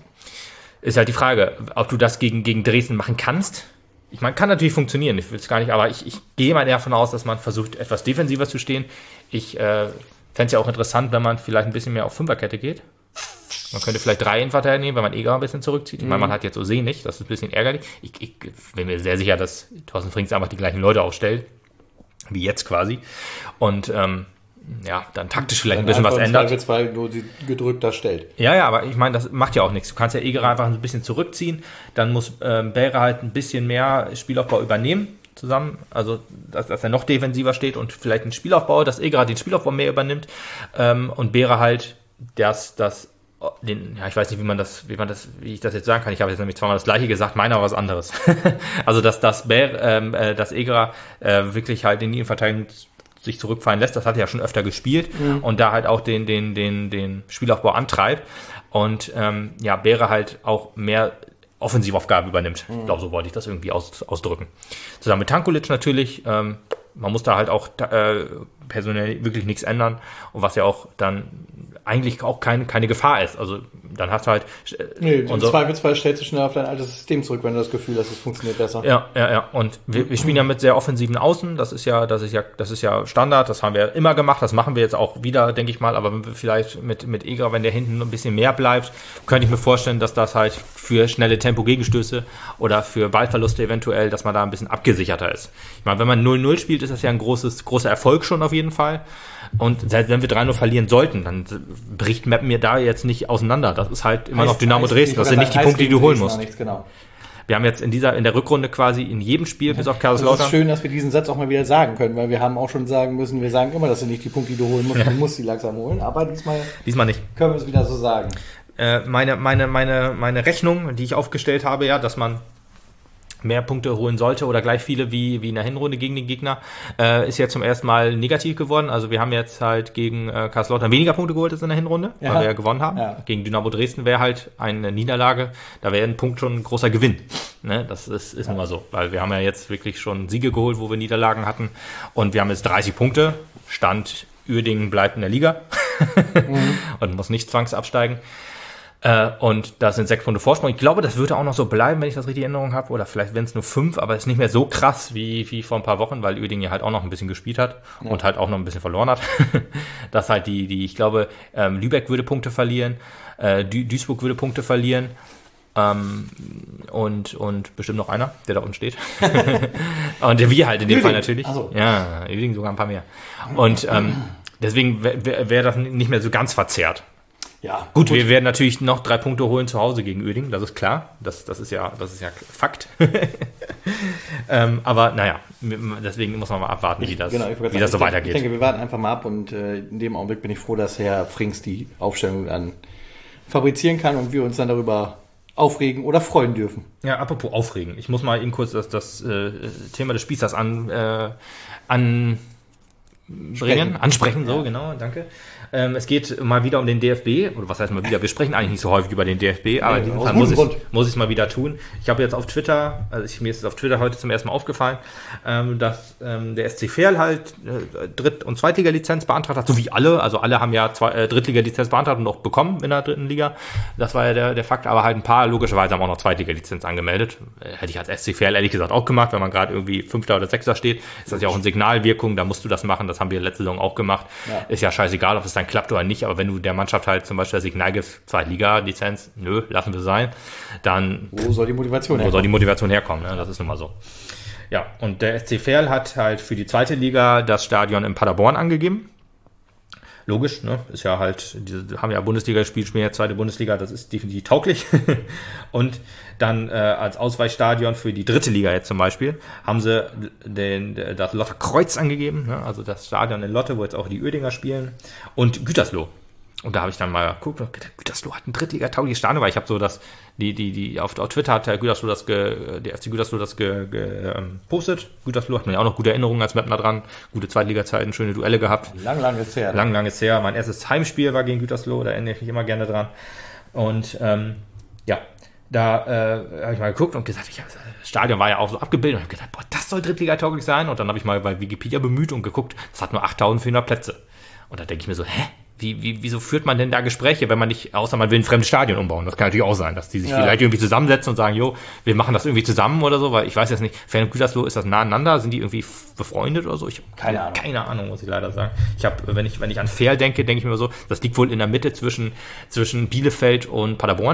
ist halt die Frage, ob du das gegen, gegen Dresden machen kannst. Ich meine, kann natürlich funktionieren, ich will es gar nicht, aber ich, ich gehe mal eher davon aus, dass man versucht, etwas defensiver zu stehen. Ich äh, fände es ja auch interessant, wenn man vielleicht ein bisschen mehr auf Fünferkette geht. Man könnte vielleicht drei Innenverteidiger nehmen, wenn man Eger ein bisschen zurückzieht. Ich meine, man hat jetzt Osee nicht, das ist ein bisschen ärgerlich. Ich, ich bin mir sehr sicher, dass Thorsten Frings einfach die gleichen Leute aufstellt, wie jetzt quasi. Und ähm, ja, dann taktisch vielleicht ein bisschen was ändert. Weil du sie gedrückt darstellt. Ja, ja, aber ich meine, das macht ja auch nichts. Du kannst ja Eger einfach ein bisschen zurückziehen, dann muss ähm, Bäre halt ein bisschen mehr Spielaufbau übernehmen zusammen, also dass, dass er noch defensiver steht und vielleicht einen Spielaufbau, dass Eger den Spielaufbau mehr übernimmt ähm, und Bäre halt das, das den, ja, ich weiß nicht, wie man das, wie man das, wie ich das jetzt sagen kann. Ich habe jetzt nämlich zweimal das Gleiche gesagt, meiner aber was anderes. Also dass das Bär, ähm, äh, dass Eger äh, wirklich halt in die Innenverteidigung sich zurückfallen lässt, das hat er ja schon öfter gespielt mhm. und da halt auch den, den, den, den Spielaufbau antreibt und ähm, ja, Bäre halt auch mehr Offensivaufgaben übernimmt. Mhm. Ich glaube, so wollte ich das irgendwie aus, ausdrücken. Zusammen mit Tankulic natürlich, ähm, man muss da halt auch äh, personell wirklich nichts ändern und was ja auch dann eigentlich auch keine, keine Gefahr ist. Also dann hast du halt... Äh, nee, im so, Zweifelsfall stellst du schnell auf dein altes System zurück, wenn du das Gefühl hast, es funktioniert besser. Ja, ja, ja. Und wir, wir spielen ja mit sehr offensiven Außen. Das ist ja, das ist ja, das ist ja Standard. Das haben wir immer gemacht. Das machen wir jetzt auch wieder, denke ich mal. Aber wenn wir vielleicht mit, mit Eger, wenn der hinten ein bisschen mehr bleibt, könnte ich mir vorstellen, dass das halt für schnelle Tempo-Gegenstöße oder für Ballverluste eventuell, dass man da ein bisschen abgesicherter ist. Ich meine, wenn man null null spielt, ist das ja ein großes, großer Erfolg schon auf jeden Fall. Und selbst wenn wir drei null verlieren sollten, dann bricht Meppen mir da jetzt nicht auseinander. Das ist halt immer heißt, noch Dynamo Dresden. Das sind nicht die Punkte, die du holen musst. Nichts, genau. Wir haben jetzt in dieser in der Rückrunde quasi in jedem Spiel, bis auf Kaiserslautern... Es ist schön, dass wir diesen Satz auch mal wieder sagen können, weil wir haben auch schon sagen müssen, wir sagen immer, das sind nicht die Punkte, die du holen musst, ja. Du musst sie langsam holen, aber diesmal, diesmal nicht. Können wir es wieder so sagen. Äh, meine, meine, meine, meine Rechnung, die ich aufgestellt habe, ja, dass man mehr Punkte holen sollte oder gleich viele wie, wie in der Hinrunde gegen den Gegner, äh, ist jetzt zum ersten Mal negativ geworden. Also wir haben jetzt halt gegen äh, Kaiserslautern weniger Punkte geholt als in der Hinrunde, ja. weil wir ja gewonnen haben. Ja. Gegen Dynamo Dresden wäre halt eine Niederlage, da wäre ein Punkt schon ein großer Gewinn. Ne? Das ist, ist ja. nun mal so, weil wir haben ja jetzt wirklich schon Siege geholt, wo wir Niederlagen hatten und wir haben jetzt dreißig Punkte, Stand Uerdingen bleibt in der Liga mhm. und muss nicht zwangsabsteigen. Äh, und da sind sechs Punkte Vorsprung. Ich glaube, das würde auch noch so bleiben, wenn ich das richtig in Erinnerung habe. Oder vielleicht wären es nur fünf, aber es ist nicht mehr so krass wie, wie vor ein paar Wochen, weil Uerdingen ja halt auch noch ein bisschen gespielt hat ja. und halt auch noch ein bisschen verloren hat. Das halt die, die, ich glaube, ähm, Lübeck würde Punkte verlieren, äh, Du- Duisburg würde Punkte verlieren. Ähm, und, und bestimmt noch einer, der da unten steht. Und wir halt in dem Uerdingen. Fall natürlich. So. Ja, Uerdingen sogar ein paar mehr. Und ähm, deswegen wäre wär das nicht mehr so ganz verzerrt. Ja, gut, gut, wir werden natürlich noch drei Punkte holen zu Hause gegen Uerdingen, das ist klar. Das, das ist ja, das ist ja Fakt. ähm, aber naja, deswegen muss man mal abwarten, wie das, genau, wie sagen, das so ich weitergeht. Ich denke, wir warten einfach mal ab und äh, in dem Augenblick bin ich froh, dass Herr Frings die Aufstellung dann fabrizieren kann und wir uns dann darüber aufregen oder freuen dürfen. Ja, apropos aufregen. Ich muss mal eben kurz das, das äh, Thema des Spießers an, äh, an bringen, ansprechen, so, ja. Genau, danke. Ähm, es geht mal wieder um den D F B, oder was heißt mal wieder, wir sprechen eigentlich nicht so häufig über den D F B, aber in diesem Fall muss ich muss ich es mal wieder tun. Ich habe jetzt auf Twitter, also ich, mir ist es auf Twitter heute zum ersten Mal aufgefallen, ähm, dass ähm, der S C Verl halt äh, Dritt- und Zweitliga-Lizenz beantragt hat, so wie alle, also alle haben ja zwei, äh, Drittliga-Lizenz beantragt und auch bekommen in der dritten Liga, das war ja der, der Fakt, aber halt ein paar logischerweise haben auch noch Zweitliga-Lizenz angemeldet, äh, hätte ich als S C Verl ehrlich gesagt auch gemacht, wenn man gerade irgendwie Fünfter oder Sechster steht, ist das ja auch eine Signalwirkung, da musst du das machen, das haben wir letzte Saison auch gemacht, ja. Ist ja scheißegal, ob es dann klappt oder nicht, aber wenn du der Mannschaft halt zum Beispiel das Signal gibst, Zweitliga-Lizenz, nö, lassen wir sein, dann wo soll die Motivation wo herkommen? soll die Motivation herkommen, ne? Das ist nun mal so. Ja, und der S C Verl hat halt für die zweite Liga das Stadion in Paderborn angegeben. Logisch, ne? Ist ja halt, die haben ja Bundesliga gespielt, spielen ja zweite Bundesliga, das ist definitiv tauglich. Und dann äh, als Ausweichstadion für die dritte Liga jetzt zum Beispiel haben sie den, das Lotter Kreuz angegeben, ne? Also das Stadion in Lotte, wo jetzt auch die Uerdinger spielen, und Gütersloh. Und da habe ich dann mal geguckt und gedacht, Gütersloh hat ein Drittliga-taugliches Stadion, weil ich habe so das, die, die, die, auf, auf Twitter hat der Gütersloh das, ge, der F C Gütersloh das ge, ge, ähm, postet. Gütersloh hat man ja auch noch gute Erinnerungen als Mapner dran, gute Zweitliga-Zeiten, schöne Duelle gehabt. Lang, lang ist her. Lang, lang ist her. Mein erstes Heimspiel war gegen Gütersloh, da erinnere ich mich immer gerne dran. Und, ähm, ja, da äh, habe ich mal geguckt und gesagt, ich, das Stadion war ja auch so abgebildet und habe gedacht, boah, das soll Drittliga-tauglich sein. Und dann habe ich mal bei Wikipedia bemüht und geguckt, das hat nur achttausendvierhundert Plätze. Und da denke ich mir so, hä? Wie, wie, wieso führt man denn da Gespräche, wenn man nicht, außer man will ein fremdes Stadion umbauen? Das kann natürlich auch sein, dass die sich ja. vielleicht irgendwie zusammensetzen und sagen, jo, wir machen das irgendwie zusammen oder so, weil ich weiß jetzt nicht, Fern und Gütersloh, ist das nah aneinander? Sind die irgendwie befreundet oder so? Ich habe keine Ahnung. Keine Ahnung, muss ich leider sagen. Ich habe, wenn ich, wenn ich an Verl denke, denke ich mir so, das liegt wohl in der Mitte zwischen, zwischen Bielefeld und Paderborn.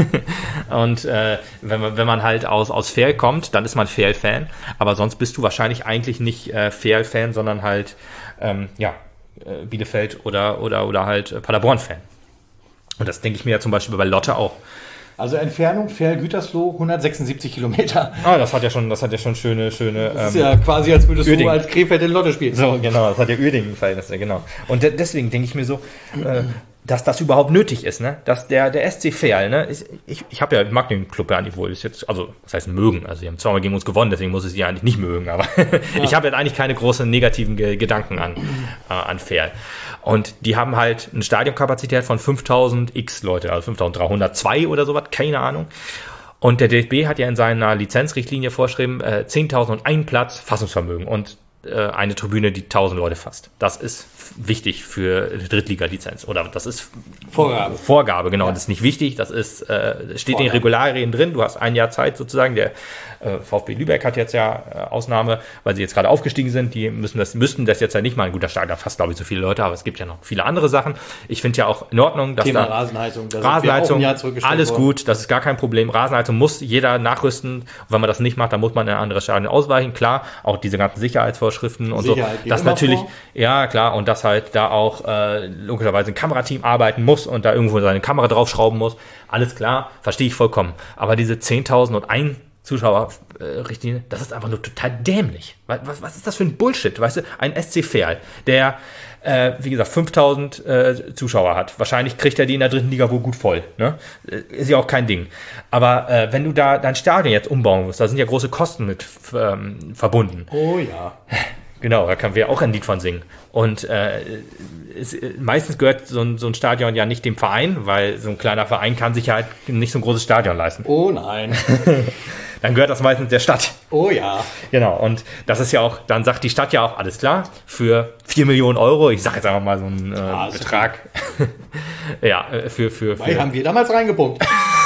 Und, äh, wenn man, wenn man halt aus, aus Verl kommt, dann ist man Verl-Fan. Aber sonst bist du wahrscheinlich eigentlich nicht, äh, Verl-Fan, sondern halt, ähm, ja, Bielefeld oder oder oder halt Paderborn-Fan. Und das denke ich mir ja zum Beispiel bei Lotte auch. Also Entfernung Verl-Gütersloh hundertsechsundsiebzig Kilometer. Ah, das hat ja schon, das hat ja schon schöne, schöne. Das ist ähm, ja quasi, als würdest Uerdingen. Du als Krefeld in Lotte spielen. So, genau, das hat ja Uerdingen-Verhältnisse, genau. Und de- deswegen denke ich mir so, äh, dass das überhaupt nötig ist, ne? Dass der der S C Verl, ne? Ich ich, ich habe ja ich mag den Club ja nicht wohl, ist jetzt, also das heißt mögen, also die haben zweimal gegen uns gewonnen, deswegen muss ich sie eigentlich nicht mögen, aber ja. Ich habe jetzt eigentlich keine großen negativen Ge- Gedanken an äh, an Verl. Und die haben halt eine Stadionkapazität von fünftausend X Leute, also fünftausenddreihundertzwei oder sowas, keine Ahnung. Und der D F B hat ja in seiner Lizenzrichtlinie vorgeschrieben, äh, zehntausend und ein Platz Fassungsvermögen und äh, eine Tribüne, die tausend Leute fasst. Das ist wichtig für Drittliga-Lizenz. Oder das ist Vorgabe. Vorgabe, genau. Ja. Das ist nicht wichtig, das ist äh, steht Vorgabe. In den Regularien drin. Du hast ein Jahr Zeit sozusagen. Der äh, VfB Lübeck hat jetzt ja äh, Ausnahme, weil sie jetzt gerade aufgestiegen sind. Die müssen das müssten das jetzt ja nicht mal. Ein guter Stadion, da fast glaube ich so viele Leute, aber es gibt ja noch viele andere Sachen. Ich finde ja auch in Ordnung, dass Thema da Rasenheizung, da Rasenheizung, alles worden. Gut, das ist gar kein Problem. Rasenheizung muss jeder nachrüsten. Und wenn man das nicht macht, dann muss man in ein anderes Stadion ausweichen. Klar, auch diese ganzen Sicherheitsvorschriften und Sicherheit so. Das natürlich, vor. Ja klar, und das halt da auch äh, logischerweise ein Kamerateam arbeiten muss und da irgendwo seine Kamera draufschrauben muss. Alles klar, verstehe ich vollkommen. Aber diese zehntausend und ein Zuschauerrichtlinie, das ist einfach nur total dämlich. Was, was, was ist das für ein Bullshit? Weißt du, ein S C Verl, der, äh, wie gesagt, fünftausend äh, Zuschauer hat. Wahrscheinlich kriegt er die in der dritten Liga wohl gut voll. Ne? Ist ja auch kein Ding. Aber äh, wenn du da dein Stadion jetzt umbauen musst, da sind ja große Kosten mit ähm, verbunden. Oh ja. Genau, da können wir auch ein Lied von singen. Und äh, es, meistens gehört so ein, so ein Stadion ja nicht dem Verein, weil so ein kleiner Verein kann sich halt nicht so ein großes Stadion leisten. Oh nein. Dann gehört das meistens der Stadt. Oh ja. Genau, und das ist ja auch, dann sagt die Stadt ja auch, alles klar, für vier Millionen Euro, ich sag jetzt einfach mal so einen äh, ah, Betrag. ja, für, für, für. Weil haben wir damals reingepumpt.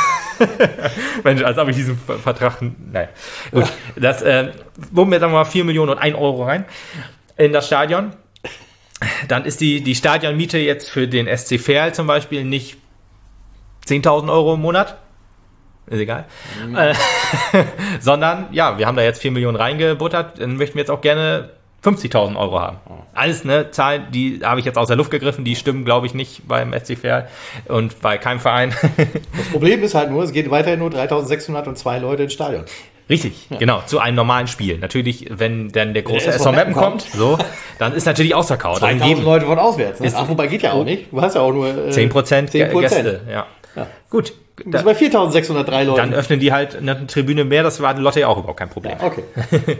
Mensch, als ob ich diesen Vertrag, naja. Gut, ja. Das, äh, wurden wir, sagen wir mal, vier Millionen und ein Euro rein in das Stadion. Dann ist die, die Stadionmiete jetzt für den S C Verl zum Beispiel nicht zehntausend Euro im Monat. Ist egal. Mhm. Äh, sondern, ja, wir haben da jetzt vier Millionen reingebuttert, dann möchten wir jetzt auch gerne fünfzigtausend Euro haben. Alles, ne, Zahlen, die habe ich jetzt aus der Luft gegriffen, die stimmen, glaube ich, nicht beim S C Verl und bei keinem Verein. Das Problem ist halt nur, es geht weiterhin nur dreitausendsechshundertzwei Leute ins Stadion. Richtig, ja. Genau, zu einem normalen Spiel. Natürlich, wenn dann der große S V Meppen kommt, so, dann ist natürlich ausverkauft. zweitausend Leute von auswärts. Ne? Ach, wobei geht ja auch nicht. Du hast ja auch nur äh, zehn Prozent Gäste. Ja. Ja. Gut. Du bist bei viertausendsechshundertdrei Leuten. Dann öffnen die halt eine Tribüne mehr, das war in Lotte ja auch überhaupt kein Problem. Ja, okay.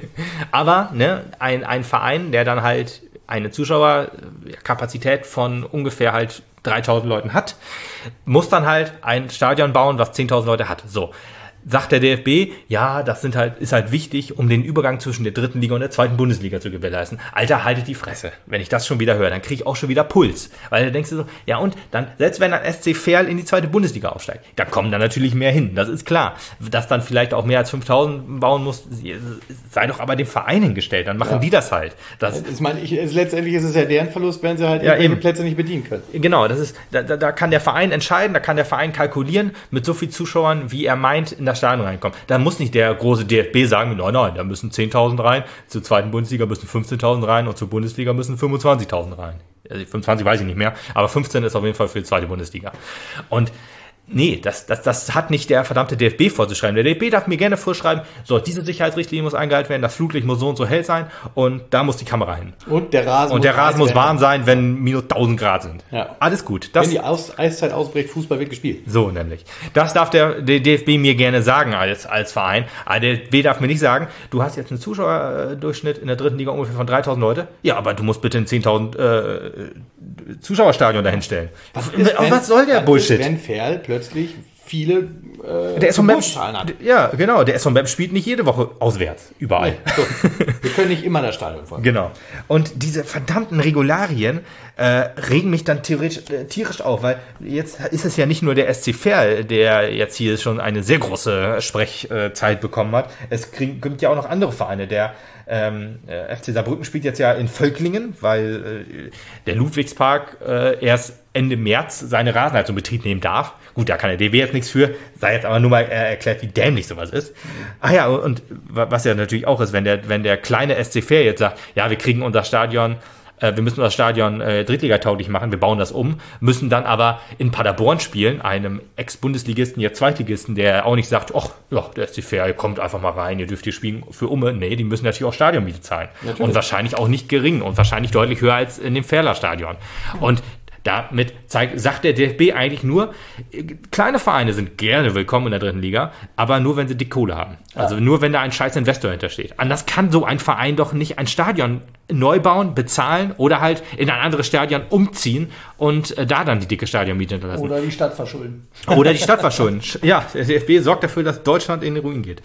Aber ne, ein, ein Verein, der dann halt eine Zuschauerkapazität von ungefähr halt dreitausend Leuten hat, muss dann halt ein Stadion bauen, was zehntausend Leute hat. So. Sagt der D F B, ja, das sind halt, ist halt wichtig, um den Übergang zwischen der dritten Liga und der zweiten Bundesliga zu gewährleisten. Alter, haltet die Fresse. Wenn ich das schon wieder höre, dann kriege ich auch schon wieder Puls. Weil da denkst du so, ja und, dann, selbst wenn ein S C Verl in die zweite Bundesliga aufsteigt, da kommen dann natürlich mehr hin, das ist klar. Dass dann vielleicht auch mehr als fünftausend bauen muss, sei doch aber dem Verein hingestellt, dann machen ja. die das halt. Das, ich meine, ich, letztendlich ist es ja deren Verlust, wenn sie halt ja, die Plätze nicht bedienen können. Genau, das ist, da, da kann der Verein entscheiden, da kann der Verein kalkulieren mit so viel Zuschauern, wie er meint, in das Stadion reinkommen. Da muss nicht der große D F B sagen, nein, nein, da müssen zehntausend rein, zur zweiten Bundesliga müssen fünfzehntausend rein und zur Bundesliga müssen fünfundzwanzigtausend rein. Also fünfundzwanzig weiß ich nicht mehr, aber fünfzehn ist auf jeden Fall für die zweite Bundesliga. Und nee, das, das, das hat nicht der verdammte D F B vorzuschreiben. Der D F B darf mir gerne vorschreiben, so, diese Sicherheitsrichtlinie muss eingehalten werden, das Flutlicht muss so und so hell sein und da muss die Kamera hin. Und der Rasen, und der Rasen muss warm sein, wenn minus tausend Grad sind. Ja. Alles gut. Das, wenn die Aus- Eiszeit ausbricht, Fußball wird gespielt. So nämlich. Das darf der, der D F B mir gerne sagen als, als Verein. Aber der D F B darf mir nicht sagen, du hast jetzt einen Zuschauerdurchschnitt in der dritten Liga ungefähr von dreitausend Leute. Ja, aber du musst bitte ein zehntausend äh, Zuschauerstadion dahinstellen. Was, ist, wenn, was soll der Bullshit? Wenn Verl plötzlich viele äh, der S V Meppen hat. Ja, genau. Der S V Meppen spielt nicht jede Woche auswärts, überall. Nee, so. Wir können nicht immer das Stadion folgen. Genau. Und diese verdammten Regularien äh, regen mich dann theoretisch äh, tierisch auf, weil jetzt ist es ja nicht nur der S C Verl, der jetzt hier schon eine sehr große Sprechzeit bekommen hat. Es krieg, gibt ja auch noch andere Vereine. Der ähm, F C Saarbrücken spielt jetzt ja in Völklingen, weil äh, der Ludwigspark äh, erst Ende März seine Rasenheizung in Betrieb nehmen darf. Gut, da kann der D B jetzt nichts für, sei jetzt aber nur mal äh, erklärt, wie dämlich sowas ist. Ach ja, und was ja natürlich auch ist, wenn der, wenn der kleine S C Verl jetzt sagt, ja, wir kriegen unser Stadion, äh, wir müssen unser Stadion äh, drittligatauglich machen, wir bauen das um, müssen dann aber in Paderborn spielen, einem Ex-Bundesligisten, jetzt Zweitligisten, der auch nicht sagt, ach, ja, der S C Verl kommt einfach mal rein, ihr dürft hier spielen für Umme. Nee, die müssen natürlich auch Stadionmiete zahlen. Natürlich. Und wahrscheinlich auch nicht gering und wahrscheinlich deutlich höher als in dem Verler Stadion. Und damit zeigt, sagt der D F B eigentlich nur, kleine Vereine sind gerne willkommen in der dritten Liga, aber nur, wenn sie dick Kohle haben. Also ja. Nur, wenn da ein scheiß Investor hintersteht. Anders kann so ein Verein doch nicht ein Stadion neu bauen, bezahlen oder halt in ein anderes Stadion umziehen und äh, da dann die dicke Stadionmiete hinterlassen. Oder die Stadt verschulden. Oder die Stadt verschulden. Ja, der D F B sorgt dafür, dass Deutschland in den Ruin geht.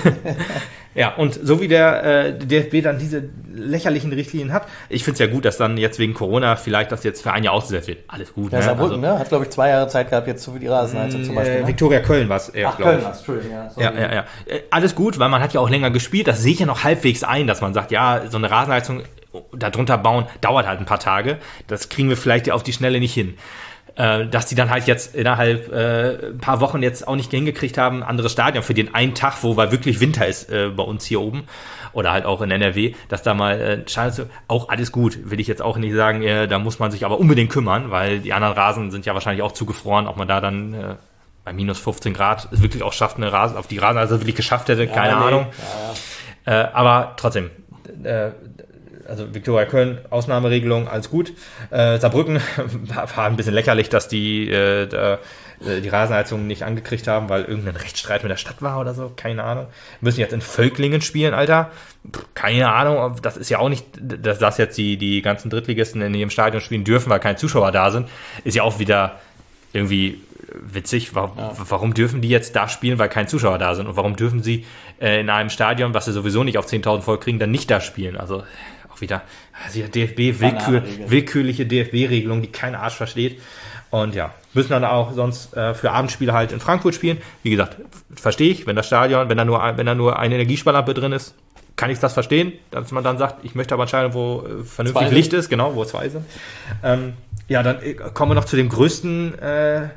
Ja, und so wie der äh, D F B dann diese lächerlichen Richtlinien hat, ich finde es ja gut, dass dann jetzt wegen Corona vielleicht das jetzt für ein Jahr ausgesetzt wird. Alles gut. Ja, ne? Saarbrücken, also, ne? Hat, glaube ich, zwei Jahre Zeit gehabt, jetzt so wie die Rasenheizung zum Beispiel. Äh, ne? Viktoria Köln war es eher, glaube ich. Köln Entschuldigung, ja. Ja, ja, ja. Äh, alles gut, weil man hat ja auch länger gespielt. Das sehe ich ja noch halbwegs ein, dass man sagt, ja, so eine Rasenheizung darunter bauen, dauert halt ein paar Tage. Das kriegen wir vielleicht auf die Schnelle nicht hin. Äh, dass die dann halt jetzt innerhalb äh, ein paar Wochen jetzt auch nicht hingekriegt haben, ein anderes Stadion für den einen Tag, wo weil wirklich Winter ist äh, bei uns hier oben oder halt auch in N R W, dass da mal äh, schade, auch alles gut, will ich jetzt auch nicht sagen, äh, da muss man sich aber unbedingt kümmern, weil die anderen Rasen sind ja wahrscheinlich auch zugefroren, ob man da dann äh, bei minus fünfzehn Grad es wirklich auch schafft, eine Rasen, auf die Rasen, also wirklich geschafft hätte, keine ja, nee. Ahnung. Ja, ja. Äh, aber trotzdem, äh, also Viktoria Köln, Ausnahmeregelung, alles gut. Äh, Saarbrücken war ein bisschen lächerlich, dass die äh, da, die Rasenheizung nicht angekriegt haben, weil irgendein Rechtsstreit mit der Stadt war oder so, keine Ahnung. Wir müssen jetzt in Völklingen spielen, Alter. Keine Ahnung, das ist ja auch nicht, dass das jetzt die, die ganzen Drittligisten in ihrem Stadion spielen dürfen, weil keine Zuschauer da sind, ist ja auch wieder irgendwie witzig. Warum, ja. warum dürfen die jetzt da spielen, weil keine Zuschauer da sind? Und warum dürfen sie äh, in einem Stadion, was sie sowieso nicht auf zehntausend voll kriegen, dann nicht da spielen? Also auch wieder also D F B, willkür, willkürliche D F B-Regelung, die kein Arsch versteht. Und ja, müssen dann auch sonst äh, für Abendspiele halt in Frankfurt spielen. Wie gesagt, verstehe ich, wenn das Stadion, wenn da nur, wenn da nur eine Energiesparlampe drin ist, kann ich das verstehen, dass man dann sagt, ich möchte aber ein Stadion, wo äh, vernünftig zwei Licht ist, genau, wo zwei sind. Ähm, ja, dann äh, kommen wir noch zu dem größten äh,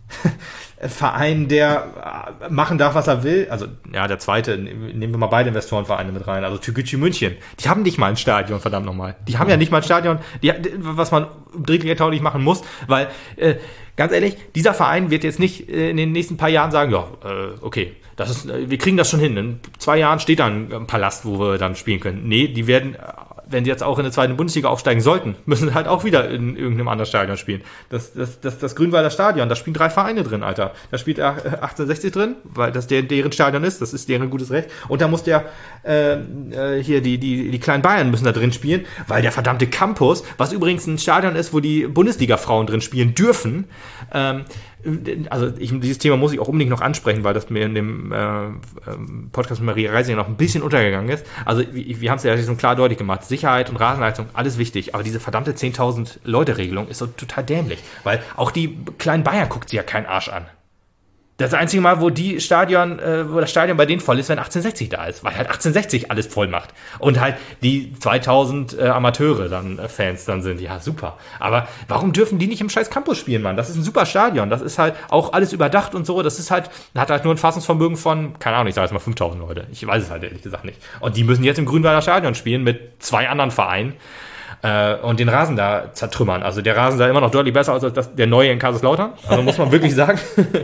Verein, der äh, machen darf, was er will. Also, ja, der zweite, nehmen wir mal beide Investorenvereine mit rein. Also Türkgücü München, die haben nicht mal ein Stadion, verdammt nochmal. Die haben ja nicht mal ein Stadion, die, was man drittliga-tauglich machen muss, weil, äh, ganz ehrlich, dieser Verein wird jetzt nicht äh, in den nächsten paar Jahren sagen, ja, äh, okay, das ist, wir kriegen das schon hin. In zwei Jahren steht da ein Palast, wo wir dann spielen können. Nee, die werden, wenn sie jetzt auch in der zweiten Bundesliga aufsteigen sollten, müssen halt auch wieder in irgendeinem anderen Stadion spielen. Das, das, das, das Grünwalder Stadion, da spielen drei Vereine drin, Alter. Da spielt achtzehnhundertsechzig drin, weil das der, deren Stadion ist, das ist deren gutes Recht. Und da muss der, äh, hier, die, die, die kleinen Bayern müssen da drin spielen, weil der verdammte Campus, was übrigens ein Stadion ist, wo die Bundesliga-Frauen drin spielen dürfen, ähm, also ich, dieses Thema muss ich auch unbedingt noch ansprechen, weil das mir in dem äh, Podcast mit Maria Reisinger noch ein bisschen untergegangen ist. Also wir, wir haben es ja schon klar deutlich gemacht. Sicherheit und Rasenheizung, alles wichtig. Aber diese verdammte zehntausend Leute Regelung ist so total dämlich. Weil auch die kleinen Bayern guckt sie ja keinen Arsch an. Das einzige Mal, wo die Stadion, äh, wo das Stadion bei denen voll ist, wenn achtzehnhundertsechzig da ist, weil halt achtzehnhundertsechzig alles voll macht und halt die zweitausend äh, Amateure dann äh, Fans dann sind. Ja, super. Aber warum dürfen die nicht im scheiß Campus spielen, Mann? Das ist ein super Stadion. Das ist halt auch alles überdacht und so. Das ist halt, hat halt nur ein Fassungsvermögen von, keine Ahnung, ich sage jetzt mal fünftausend Leute. Ich weiß es halt ehrlich gesagt nicht. Und die müssen jetzt im Grünwalder Stadion spielen mit zwei anderen Vereinen. Äh, und den Rasen da zertrümmern. Also der Rasen sah immer noch deutlich besser aus als das, der neue in Kaiserslautern. Also muss man wirklich sagen.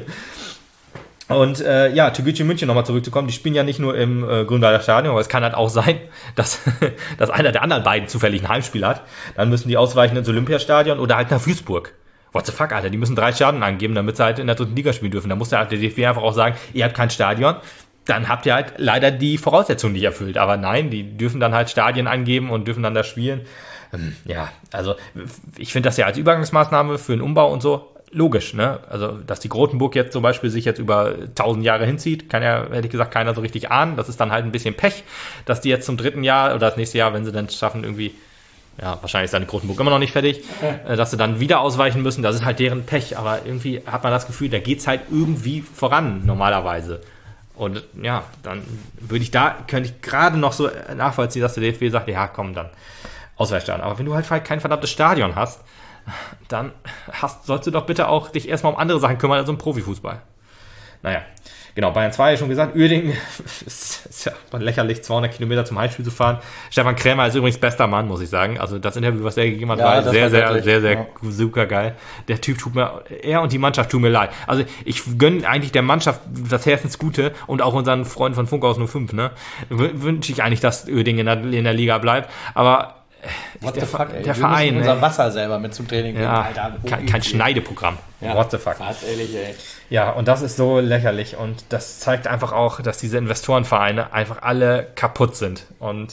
Und äh, ja, Türkgücü München nochmal zurückzukommen, die spielen ja nicht nur im äh, Grünwalder Stadion, aber es kann halt auch sein, dass, dass einer der anderen beiden zufällig ein Heimspiel hat. Dann müssen die ausweichen ins Olympiastadion oder halt nach Duisburg. What the fuck, Alter, die müssen drei Stadien angeben, damit sie halt in der dritten Liga spielen dürfen. Da muss der D F B einfach auch sagen, ihr habt kein Stadion, dann habt ihr halt leider die Voraussetzungen nicht erfüllt. Aber nein, die dürfen dann halt Stadien angeben und dürfen dann da spielen. Ähm, ja, also ich finde das ja als Übergangsmaßnahme für einen Umbau und so logisch, ne? Also, dass die Grotenburg jetzt zum Beispiel sich jetzt über tausend Jahre hinzieht, kann ja, hätte ich gesagt, keiner so richtig ahnen. Das ist dann halt ein bisschen Pech, dass die jetzt zum dritten Jahr oder das nächste Jahr, wenn sie dann schaffen, irgendwie, ja, wahrscheinlich ist dann die Grotenburg immer noch nicht fertig, okay. dass sie dann wieder ausweichen müssen. Das ist halt deren Pech. Aber irgendwie hat man das Gefühl, da geht's halt irgendwie voran, normalerweise. Und ja, dann würde ich da, könnte ich gerade noch so nachvollziehen, dass der D F B sagt, ja, komm, dann Ausweichstadion. Aber wenn du halt kein verdammtes Stadion hast, dann hast, sollst du doch bitte auch dich erstmal um andere Sachen kümmern als um Profifußball. Naja, genau, Bayern zwei, schon gesagt, Uerdingen ist, ist ja lächerlich, zweihundert Kilometer zum Heimspiel zu fahren. Stefan Krämer ist übrigens bester Mann, muss ich sagen. Also das Interview, was er gegeben hat, ja, war sehr, war sehr, wirklich, sehr, sehr, ja. super geil. Der Typ tut mir, er und die Mannschaft tun mir leid. Also ich gönne eigentlich der Mannschaft das Herzensgute und auch unseren Freunden von Funkhaus null fünf, ne, wünsche ich eigentlich, dass Uerdingen in der, in der Liga bleibt. Aber What der, the fuck, ey. der Wir Verein, unser Wasser selber mit zum Training ja, Alter, kein, kein Schneideprogramm. Ja, What the fuck. Ehrlich, ey. Ja, und das ist so lächerlich und das zeigt einfach auch, dass diese Investorenvereine einfach alle kaputt sind und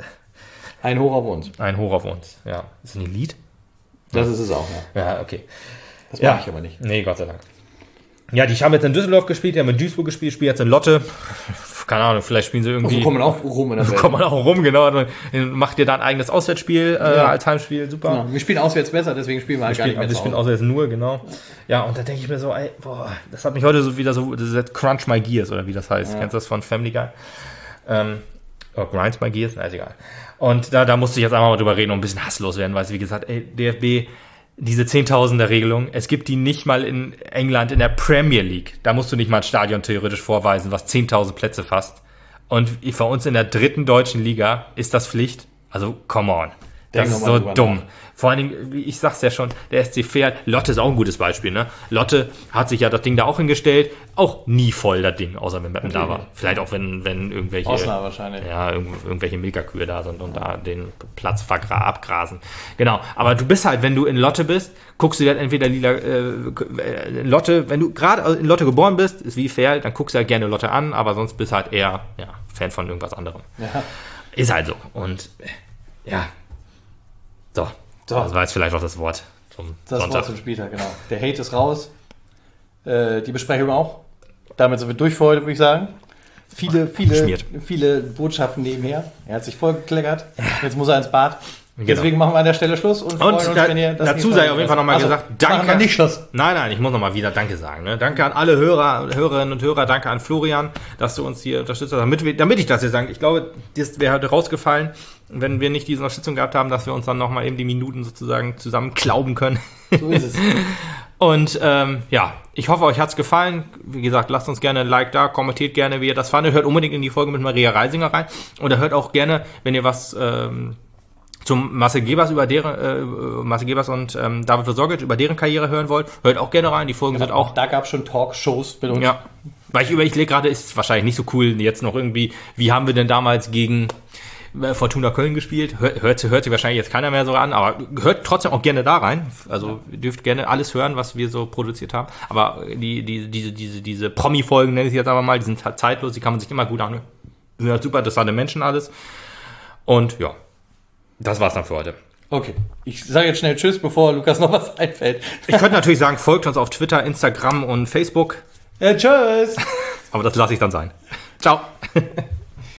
äh, ein Hoch auf uns. Ein Hoch auf uns, ja. Ist das ein Lied? Das ist es auch, ja. Ja, okay. Das mache ja. ich aber nicht. Nee, Gott sei Dank. Ja, die haben jetzt in Düsseldorf gespielt, die haben in Duisburg gespielt, spielen jetzt in Lotte. Keine Ahnung, vielleicht spielen sie irgendwie... So kommt man auch rum in der Welt. Kommt man auch rum, genau. Dann macht ihr da ein eigenes Auswärtsspiel äh, ja. als Heimspiel, super. Genau. Wir spielen auswärts besser, deswegen spielen wir halt wir gar spielen, nicht mehr. Wir spielen auswärts nur, genau. Ja, und da denke ich mir so, ey, boah, das hat mich heute so wieder so, das ist Crunch My Gears, oder wie das heißt. Ja. Kennst du das von Family Guy? Ähm, oder Grinds My Gears? Na, ist egal. Und da, da musste ich jetzt einmal mal drüber reden und ein bisschen hasslos werden, weil, wie gesagt, ey, D F B... Diese Zehntausender-Regelung, es gibt die nicht mal in England in der Premier League. Da musst du nicht mal ein Stadion theoretisch vorweisen, was zehntausend Plätze fasst. Und für uns in der dritten deutschen Liga ist das Pflicht. Also, come on. Das ist so dumm. Vor allen Dingen, wie ich sag's ja schon, der S C Verl, Lotte ist auch ein gutes Beispiel, ne? Lotte hat sich ja das Ding da auch hingestellt, auch nie voll das Ding, außer wenn Mappen da war. Vielleicht auch wenn, wenn irgendwelche, Ausnahme wahrscheinlich. Ja, irgendw- irgendwelche Milka-Kühe da sind und da den Platz vergra- abgrasen. Genau. Aber du bist halt, wenn du in Lotte bist, guckst du dir halt entweder lila, äh, in Lotte, wenn du gerade in Lotte geboren bist, ist wie Verl, dann guckst du halt gerne Lotte an, aber sonst bist du halt eher, ja, Fan von irgendwas anderem. Ja. Ist halt so. Und, ja. So. So. Das war jetzt vielleicht auch das Wort zum Das Sonntag. Wort zum Spieltag, genau. Der Hate ist raus. Äh, die Besprechung auch. Damit sind wir durch für heute, würde ich sagen. Viele, viele, Schmiert. viele Botschaften nebenher. Er hat sich vollgekleckert. Jetzt muss er ins Bad. Genau. Deswegen machen wir an der Stelle Schluss. Und, freuen Und uns, da, wenn ihr das dazu nächste sei Mal auf jeden Fall nochmal Also, gesagt, Machen wir danke. nicht Schluss. Nein, nein, ich muss nochmal wieder Danke sagen. Ne? Danke an alle Hörer, Hörerinnen und Hörer, danke an Florian, dass du uns hier unterstützt hast, damit, wir, damit ich das jetzt sage. Ich glaube, das wäre heute rausgefallen, wenn wir nicht diese Unterstützung gehabt haben, dass wir uns dann nochmal eben die Minuten sozusagen zusammen klauben können. So ist es. Und ähm, ja, ich hoffe, euch hat's gefallen. Wie gesagt, lasst uns gerne ein Like da, kommentiert gerne, wie ihr das fandet. Hört unbedingt in die Folge mit Maria Reisinger rein. Oder hört auch gerne, wenn ihr was ähm, zum Marcel Gebers über deren äh, Marcel Gebers und ähm, David Vlsorgic über deren Karriere hören wollt, hört auch gerne rein. Die Folgen sind auch. Da gab es schon Talkshows mit uns. Ja. Weil ich überlege gerade, ist wahrscheinlich nicht so cool jetzt noch irgendwie, wie haben wir denn damals gegen äh, Fortuna Köln gespielt? Hört, hört, hört sich wahrscheinlich jetzt keiner mehr so an, aber hört trotzdem auch gerne da rein. Also ihr dürft gerne alles hören, was wir so produziert haben. Aber die, die, diese, diese, diese Promi-Folgen, nenne ich sie jetzt aber mal, die sind halt zeitlos, die kann man sich immer gut anhören. Sind halt super interessante Menschen alles. Und ja, das war's dann für heute. Okay. Ich sage jetzt schnell Tschüss, bevor Lukas noch was einfällt. Ich könnte natürlich sagen, folgt uns auf Twitter, Instagram und Facebook. Ja, tschüss. Aber das lasse ich dann sein. Ciao.